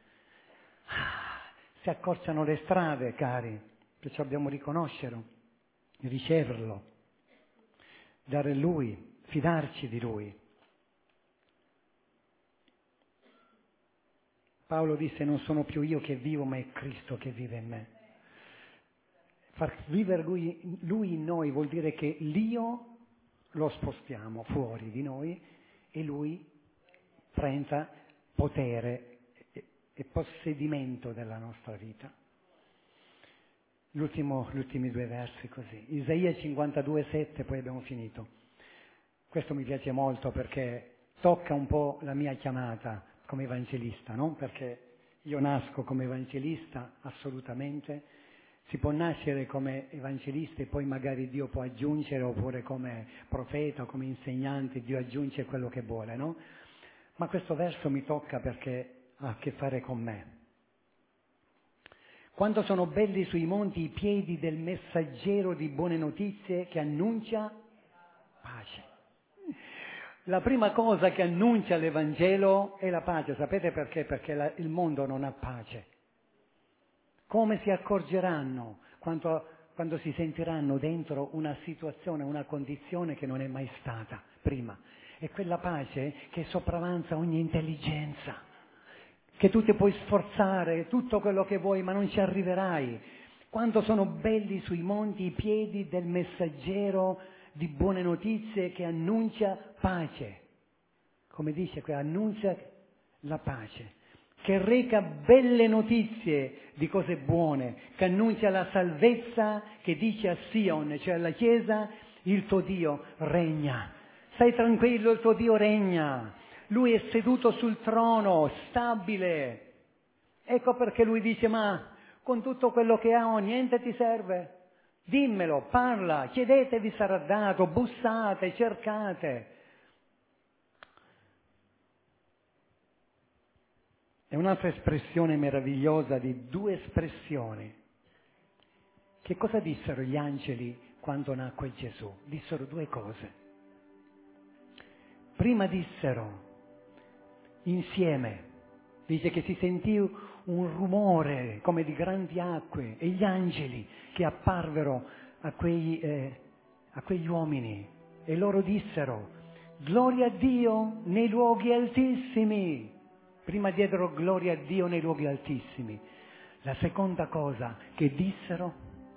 [SPEAKER 1] Si accorciano le strade, cari, perciò dobbiamo riconoscerlo, riceverlo, dare a Lui, fidarci di Lui. Paolo disse: non sono più io che vivo, ma è Cristo che vive in me. Far vivere lui in noi vuol dire che l'io lo spostiamo fuori di noi e Lui potere e possedimento della nostra vita. Gli ultimi due versi così. Isaia 52,7, poi abbiamo finito. Questo mi piace molto perché tocca un po' la mia chiamata come evangelista, no? Perché io nasco come evangelista, assolutamente. Si può nascere come evangelista e poi magari Dio può aggiungere, oppure come profeta o come insegnante, Dio aggiunge quello che vuole, no? Ma questo verso mi tocca perché ha a che fare con me. Quando sono belli sui monti i piedi del messaggero di buone notizie che annuncia pace. La prima cosa che annuncia l'Evangelo è la pace. Sapete perché? Perché il mondo non ha pace. Come si accorgeranno quando si sentiranno dentro una situazione, una condizione che non è mai stata prima? È quella pace che sopravanza ogni intelligenza, che tu ti puoi sforzare tutto quello che vuoi, ma non ci arriverai. Quando sono belli sui monti i piedi del messaggero di buone notizie che annuncia pace. Come dice qui, annuncia la pace, che reca belle notizie di cose buone, che annuncia la salvezza, che dice a Sion, cioè alla Chiesa, il tuo Dio regna. Stai tranquillo, il tuo Dio regna. Lui è seduto sul trono, stabile. Ecco perché lui dice, ma con tutto quello che ho niente ti serve? Dimmelo, parla, chiedete vi sarà dato, bussate, cercate. È un'altra espressione meravigliosa di due espressioni. Che cosa dissero gli angeli quando nacque Gesù? Dissero due cose. Prima dissero insieme, dice che si sentì un rumore come di grandi acque e gli angeli che apparvero a quegli uomini e loro dissero gloria a Dio nei luoghi altissimi. Prima diedero gloria a Dio nei luoghi altissimi. La seconda cosa che dissero,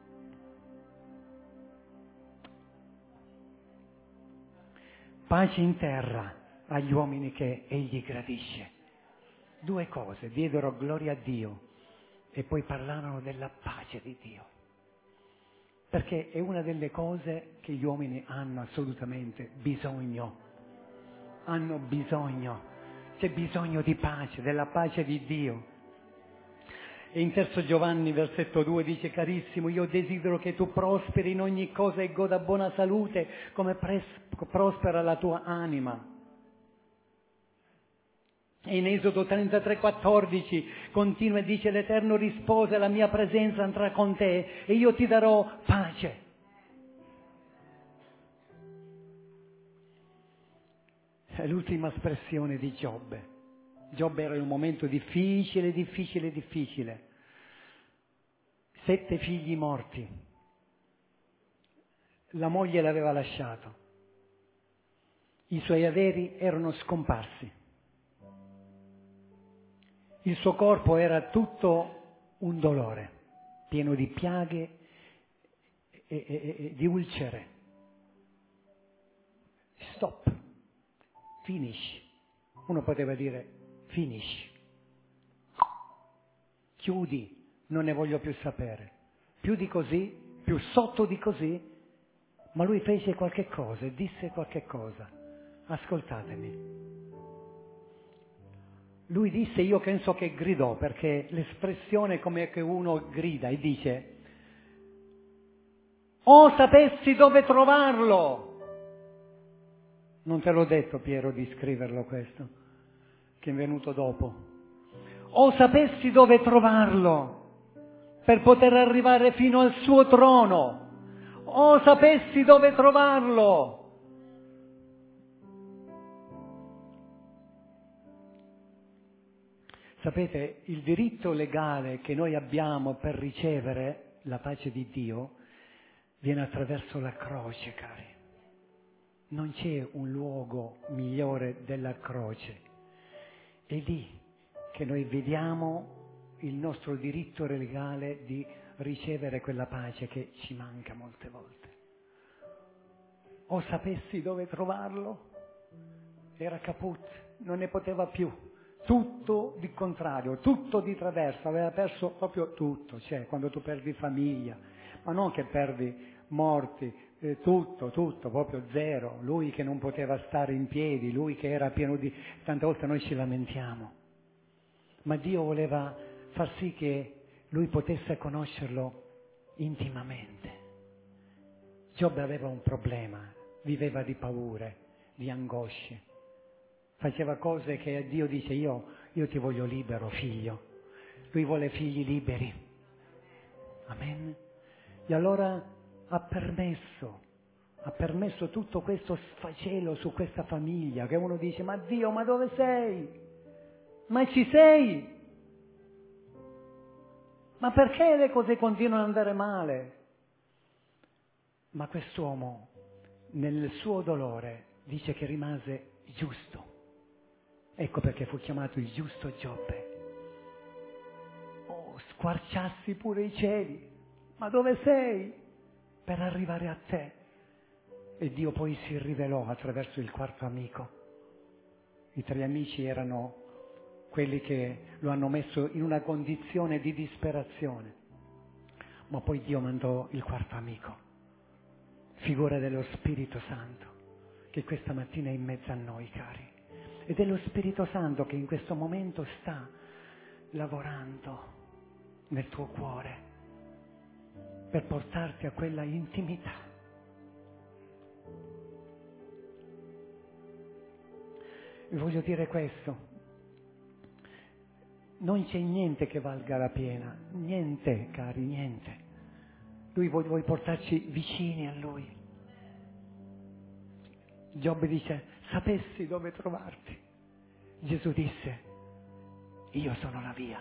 [SPEAKER 1] pace in terra agli uomini che egli gradisce. Due cose, diedero gloria a Dio e poi parlarono della pace di Dio. Perché è una delle cose che gli uomini hanno assolutamente bisogno. Hanno bisogno. C'è bisogno di pace, della pace di Dio. E in 3 Giovanni, versetto 2, dice, carissimo, io desidero che tu prosperi in ogni cosa e goda buona salute, come prospera la tua anima. E in Esodo 33,14 continua e dice, l'Eterno rispose, la mia presenza andrà con te e io ti darò pace. È l'ultima espressione di Giobbe. Giobbe era in un momento difficile. 7 figli morti. La moglie l'aveva lasciato. I suoi averi erano scomparsi. Il suo corpo era tutto un dolore, pieno di piaghe e di ulcere. Stop. Finish. Uno poteva dire finish. Chiudi. Non ne voglio più sapere. Più di così, più sotto di così, ma lui fece qualche cosa e disse qualche cosa. Ascoltatemi. Lui disse, io penso che gridò, perché l'espressione è come che uno grida e dice, oh sapessi dove trovarlo! Non te l'ho detto, Piero, di scriverlo questo, che è venuto dopo. Oh sapessi dove trovarlo! Per poter arrivare fino al suo trono. Oh, sapessi dove trovarlo! Sapete, il diritto legale che noi abbiamo per ricevere la pace di Dio viene attraverso la croce, cari. Non c'è un luogo migliore della croce. È lì che noi vediamo il nostro diritto legale di ricevere quella pace che ci manca molte volte. O sapessi dove trovarlo? Era caput, non ne poteva più. tutto di contrario, tutto di traverso, aveva perso proprio tutto, cioè quando tu perdi famiglia, ma non che perdi morti, tutto, proprio zero, lui che non poteva stare in piedi, lui che era pieno di... Tante volte noi ci lamentiamo, ma Dio voleva far sì che lui potesse conoscerlo intimamente. Giobbe aveva un problema, viveva di paure, di angosce, faceva cose che Dio dice io ti voglio libero, figlio. Lui vuole figli liberi. Amen. E allora ha permesso tutto questo sfacelo su questa famiglia, che uno dice, ma Dio, ma dove sei? Ma ci sei? Ma perché le cose continuano ad andare male? Ma quest'uomo, nel suo dolore, dice che rimase giusto. Ecco perché fu chiamato il giusto Giobbe. Oh, squarciassi pure i cieli, ma dove sei? Per arrivare a te. E Dio poi si rivelò attraverso il quarto amico. I 3 amici erano quelli che lo hanno messo in una condizione di disperazione. Ma poi Dio mandò il quarto amico, figura dello Spirito Santo, che questa mattina è in mezzo a noi, cari. Ed è lo Spirito Santo che in questo momento sta lavorando nel tuo cuore per portarti a quella intimità. Vi voglio dire questo: non c'è niente che valga la pena, niente, cari, niente. Lui vuole portarci vicini a Lui. Giobbe dice, sapessi dove trovarti. Gesù disse, io sono la via.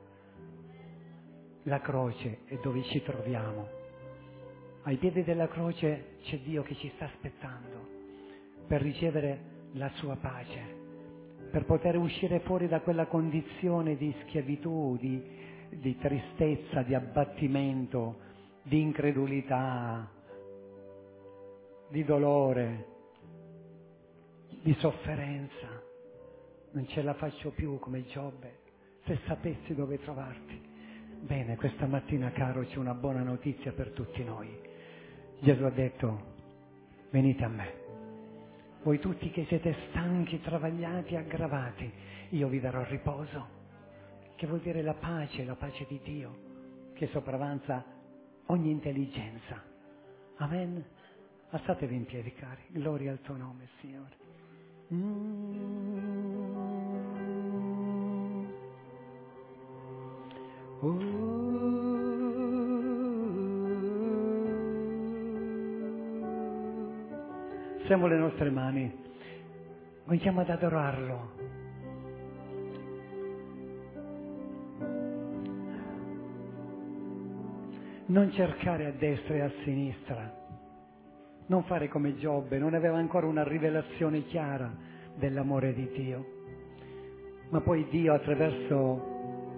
[SPEAKER 1] La croce è dove ci troviamo. Ai piedi della croce c'è Dio che ci sta aspettando per ricevere la sua pace, per poter uscire fuori da quella condizione di schiavitù, di tristezza, di abbattimento, di incredulità, di dolore, di sofferenza. Non ce la faccio più come Giobbe, se sapessi dove trovarti. Bene, questa mattina, caro, c'è una buona notizia per tutti noi. Gesù ha detto, venite a me. Voi tutti che siete stanchi, travagliati, aggravati, io vi darò riposo. Che vuol dire la pace di Dio, che sopravanza ogni intelligenza. Amen. Alzatevi in piedi, cari. Gloria al tuo nome, Signore. Alziamo le nostre mani, vogliamo ad adorarlo. Non cercare a destra e a sinistra, non fare come Giobbe, non aveva ancora una rivelazione chiara dell'amore di Dio. Ma poi Dio, attraverso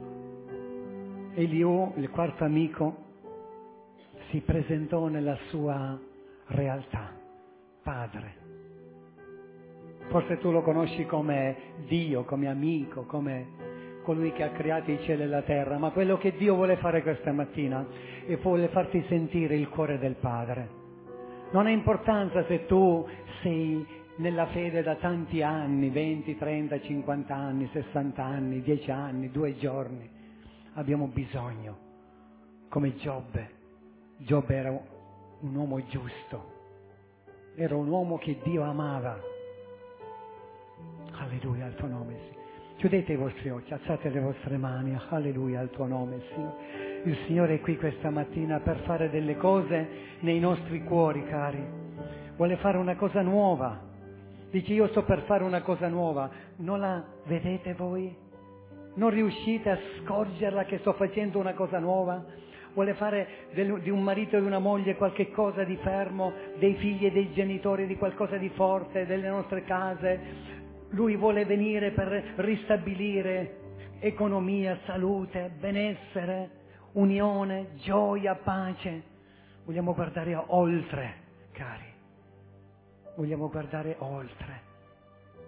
[SPEAKER 1] Eliù, il quarto amico, si presentò nella sua realtà. Padre. Forse tu lo conosci come Dio, come amico, come colui che ha creato i cieli e la terra, ma quello che Dio vuole fare questa mattina è vuole farti sentire il cuore del Padre. Non ha importanza se tu sei nella fede da tanti anni, 20, 30, 50 anni, 60 anni, 10 anni, 2 giorni. Abbiamo bisogno, come Giobbe. Giobbe era un uomo giusto. Era un uomo che Dio amava. Alleluia al tuo nome, Signore. Chiudete i vostri occhi, alzate le vostre mani. Alleluia al tuo nome, Signore. Il Signore è qui questa mattina per fare delle cose nei nostri cuori, cari. Vuole fare una cosa nuova. Dice, io sto per fare una cosa nuova. Non la vedete voi? Non riuscite a scorgerla che sto facendo una cosa nuova? Vuole fare di un marito e di una moglie qualche cosa di fermo, dei figli e dei genitori di qualcosa di forte, delle nostre case. Lui vuole venire per ristabilire economia, salute, benessere, unione, gioia, pace. Vogliamo guardare oltre, cari. Vogliamo guardare oltre.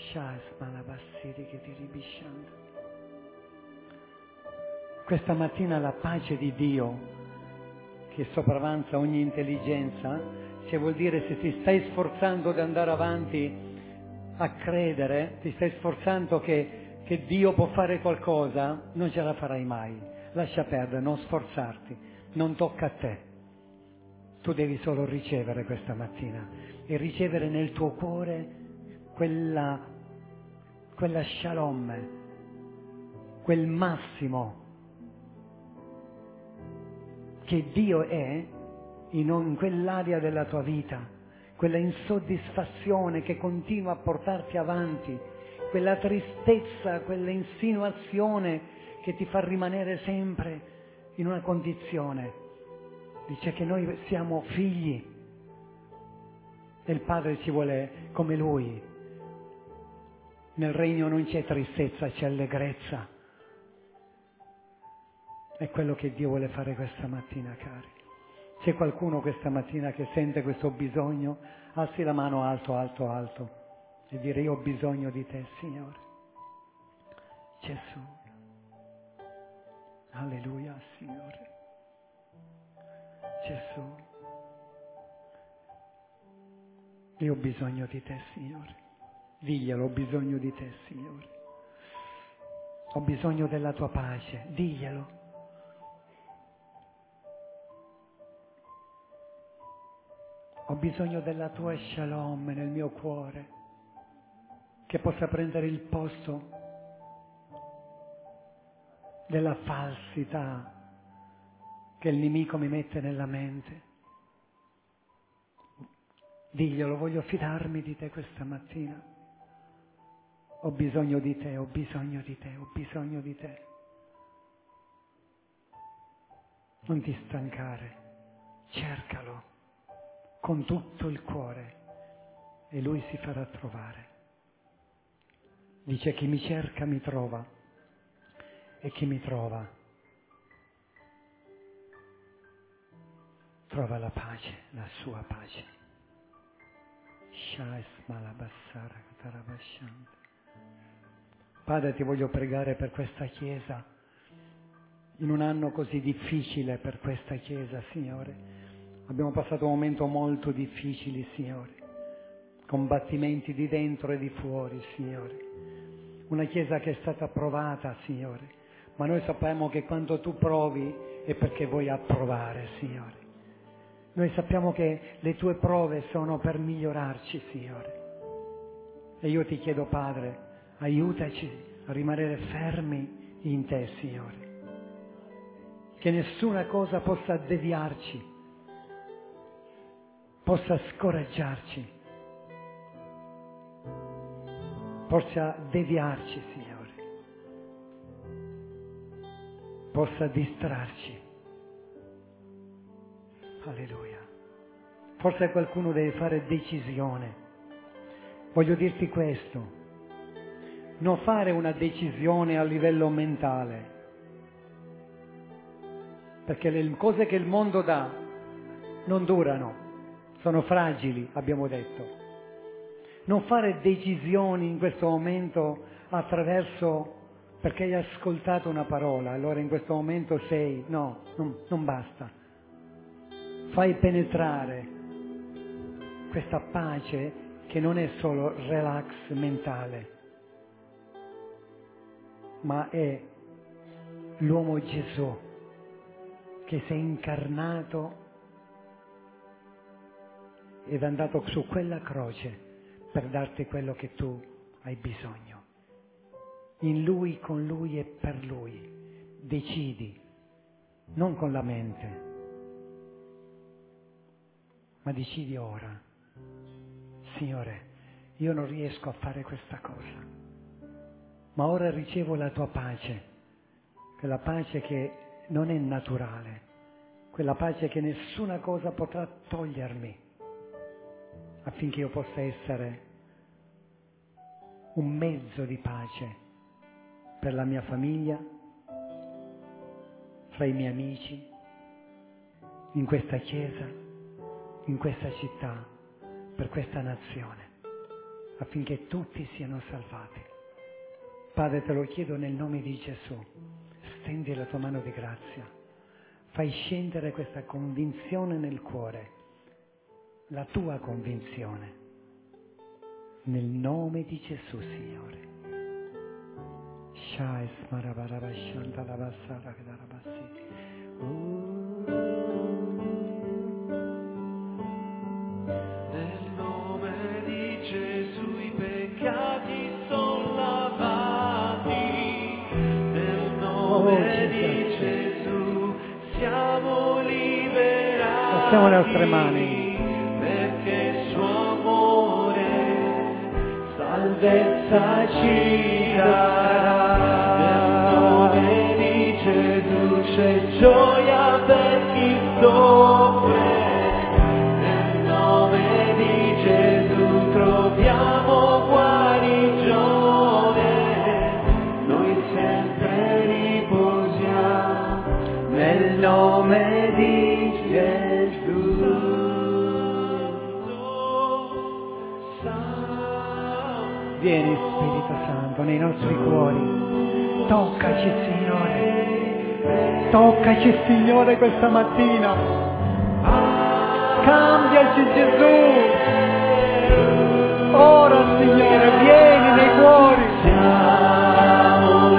[SPEAKER 1] Questa mattina la pace di Dio, che sopravanza ogni intelligenza, se vuol dire se ti stai sforzando di andare avanti a credere, ti stai sforzando che Dio può fare qualcosa, non ce la farai mai. Lascia perdere, non sforzarti, non tocca a te. Tu devi solo ricevere questa mattina e ricevere nel tuo cuore quella shalom, quel massimo che Dio è in quell'area della tua vita, quella insoddisfazione che continua a portarti avanti, quella tristezza, quella insinuazione che ti fa rimanere sempre in una condizione. Dice che noi siamo figli e il Padre ci vuole come Lui. Nel regno non c'è tristezza, c'è allegrezza. È quello che Dio vuole fare questa mattina, cari. C'è qualcuno questa mattina che sente questo bisogno? Alzi la mano alto, alto, alto e dire: io ho bisogno di te, Signore. Gesù. Alleluia, Signore. Gesù. Io ho bisogno di te, Signore. Diglielo, ho bisogno di te, Signore. Ho bisogno della tua pace. Diglielo. Ho bisogno della tua shalom nel mio cuore, che possa prendere il posto della falsità che il nemico mi mette nella mente. Diglielo, voglio fidarmi di te questa mattina. Ho bisogno di te, ho bisogno di te, ho bisogno di te. Non ti stancare, cercalo con tutto il cuore e Lui si farà trovare. Dice: chi mi cerca mi trova, e chi mi trova trova la pace, la sua pace. Padre, ti voglio pregare per questa Chiesa, in un anno così difficile per questa Chiesa, Signore. Abbiamo passato un momento molto difficile, Signore, combattimenti di dentro e di fuori, Signore. Una Chiesa che è stata provata, Signore, ma noi sappiamo che quando tu provi è perché vuoi approvare, Signore. Noi sappiamo che le tue prove sono per migliorarci, Signore. E io ti chiedo, Padre, aiutaci a rimanere fermi in te, Signore. Che nessuna cosa possa deviarci, possa scoraggiarci, possa deviarci, Signore, possa distrarci. Alleluia. Forse qualcuno deve fare decisione. Voglio dirti questo: non fare una decisione a livello mentale, perché le cose che il mondo dà non durano. Sono fragili, abbiamo detto. Non fare decisioni in questo momento perché hai ascoltato una parola, allora in questo momento sei. No, non basta. Fai penetrare questa pace che non è solo relax mentale, ma è l'uomo Gesù che si è incarnato ed è andato su quella croce per darti quello che tu hai bisogno. In Lui, con Lui e per Lui. Decidi, non con la mente, ma decidi ora: Signore, io non riesco a fare questa cosa, ma ora ricevo la tua pace, quella pace che non è naturale, quella pace che nessuna cosa potrà togliermi, affinché io possa essere un mezzo di pace per la mia famiglia, fra i miei amici, in questa Chiesa, in questa città, per questa nazione. affinché tutti siano salvati. Padre, te lo chiedo nel nome di Gesù, stendi la tua mano di grazia, fai scendere questa convinzione nel cuore, la tua convinzione, nel nome di Gesù, Signore.
[SPEAKER 2] Nel nome di Gesù i peccati sono lavati, nel nome di Gesù siamo liberati.
[SPEAKER 1] Passiamo le nostre mani.
[SPEAKER 2] Perché il suo amore salvezza ci darà. Nel nome di Gesù c'è gioia per chi soffre. Nel nome di Gesù troviamo guarigione. Noi sempre riposiamo nel nome di Gesù.
[SPEAKER 1] Vieni Spirito Santo nei nostri cuori, toccaci Signore, toccaci Signore questa mattina, cambiaci Gesù, ora Signore vieni nei cuori,
[SPEAKER 2] Siamo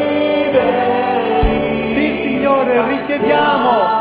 [SPEAKER 2] liberi,
[SPEAKER 1] sì Signore richiediamo.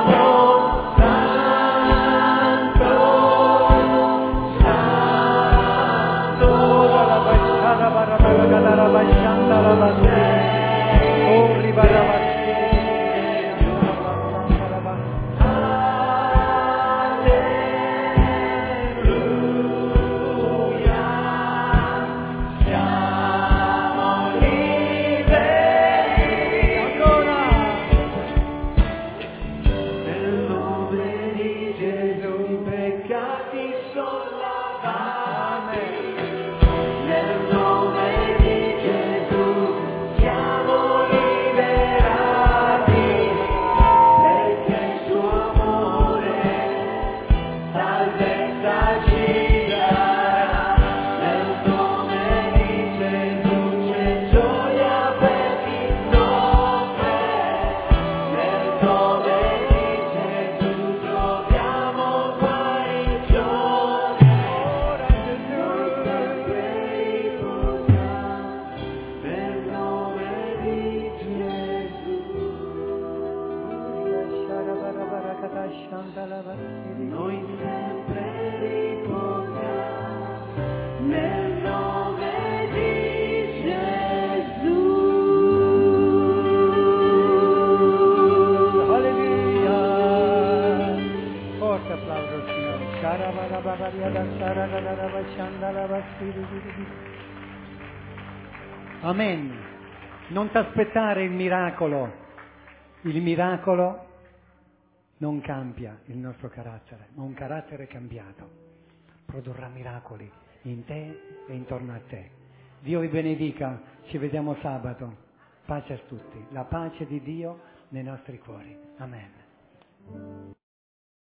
[SPEAKER 2] noi sempre riposiamo nel nome di Gesù.
[SPEAKER 1] Alleluia! Forte applauso al Signore. Amen. Non ti aspettare il miracolo. Il miracolo non cambia il nostro carattere, ma un carattere cambiato produrrà miracoli in te e intorno a te. Dio vi benedica, ci vediamo sabato. Pace a tutti, la pace di Dio nei nostri cuori. Amen.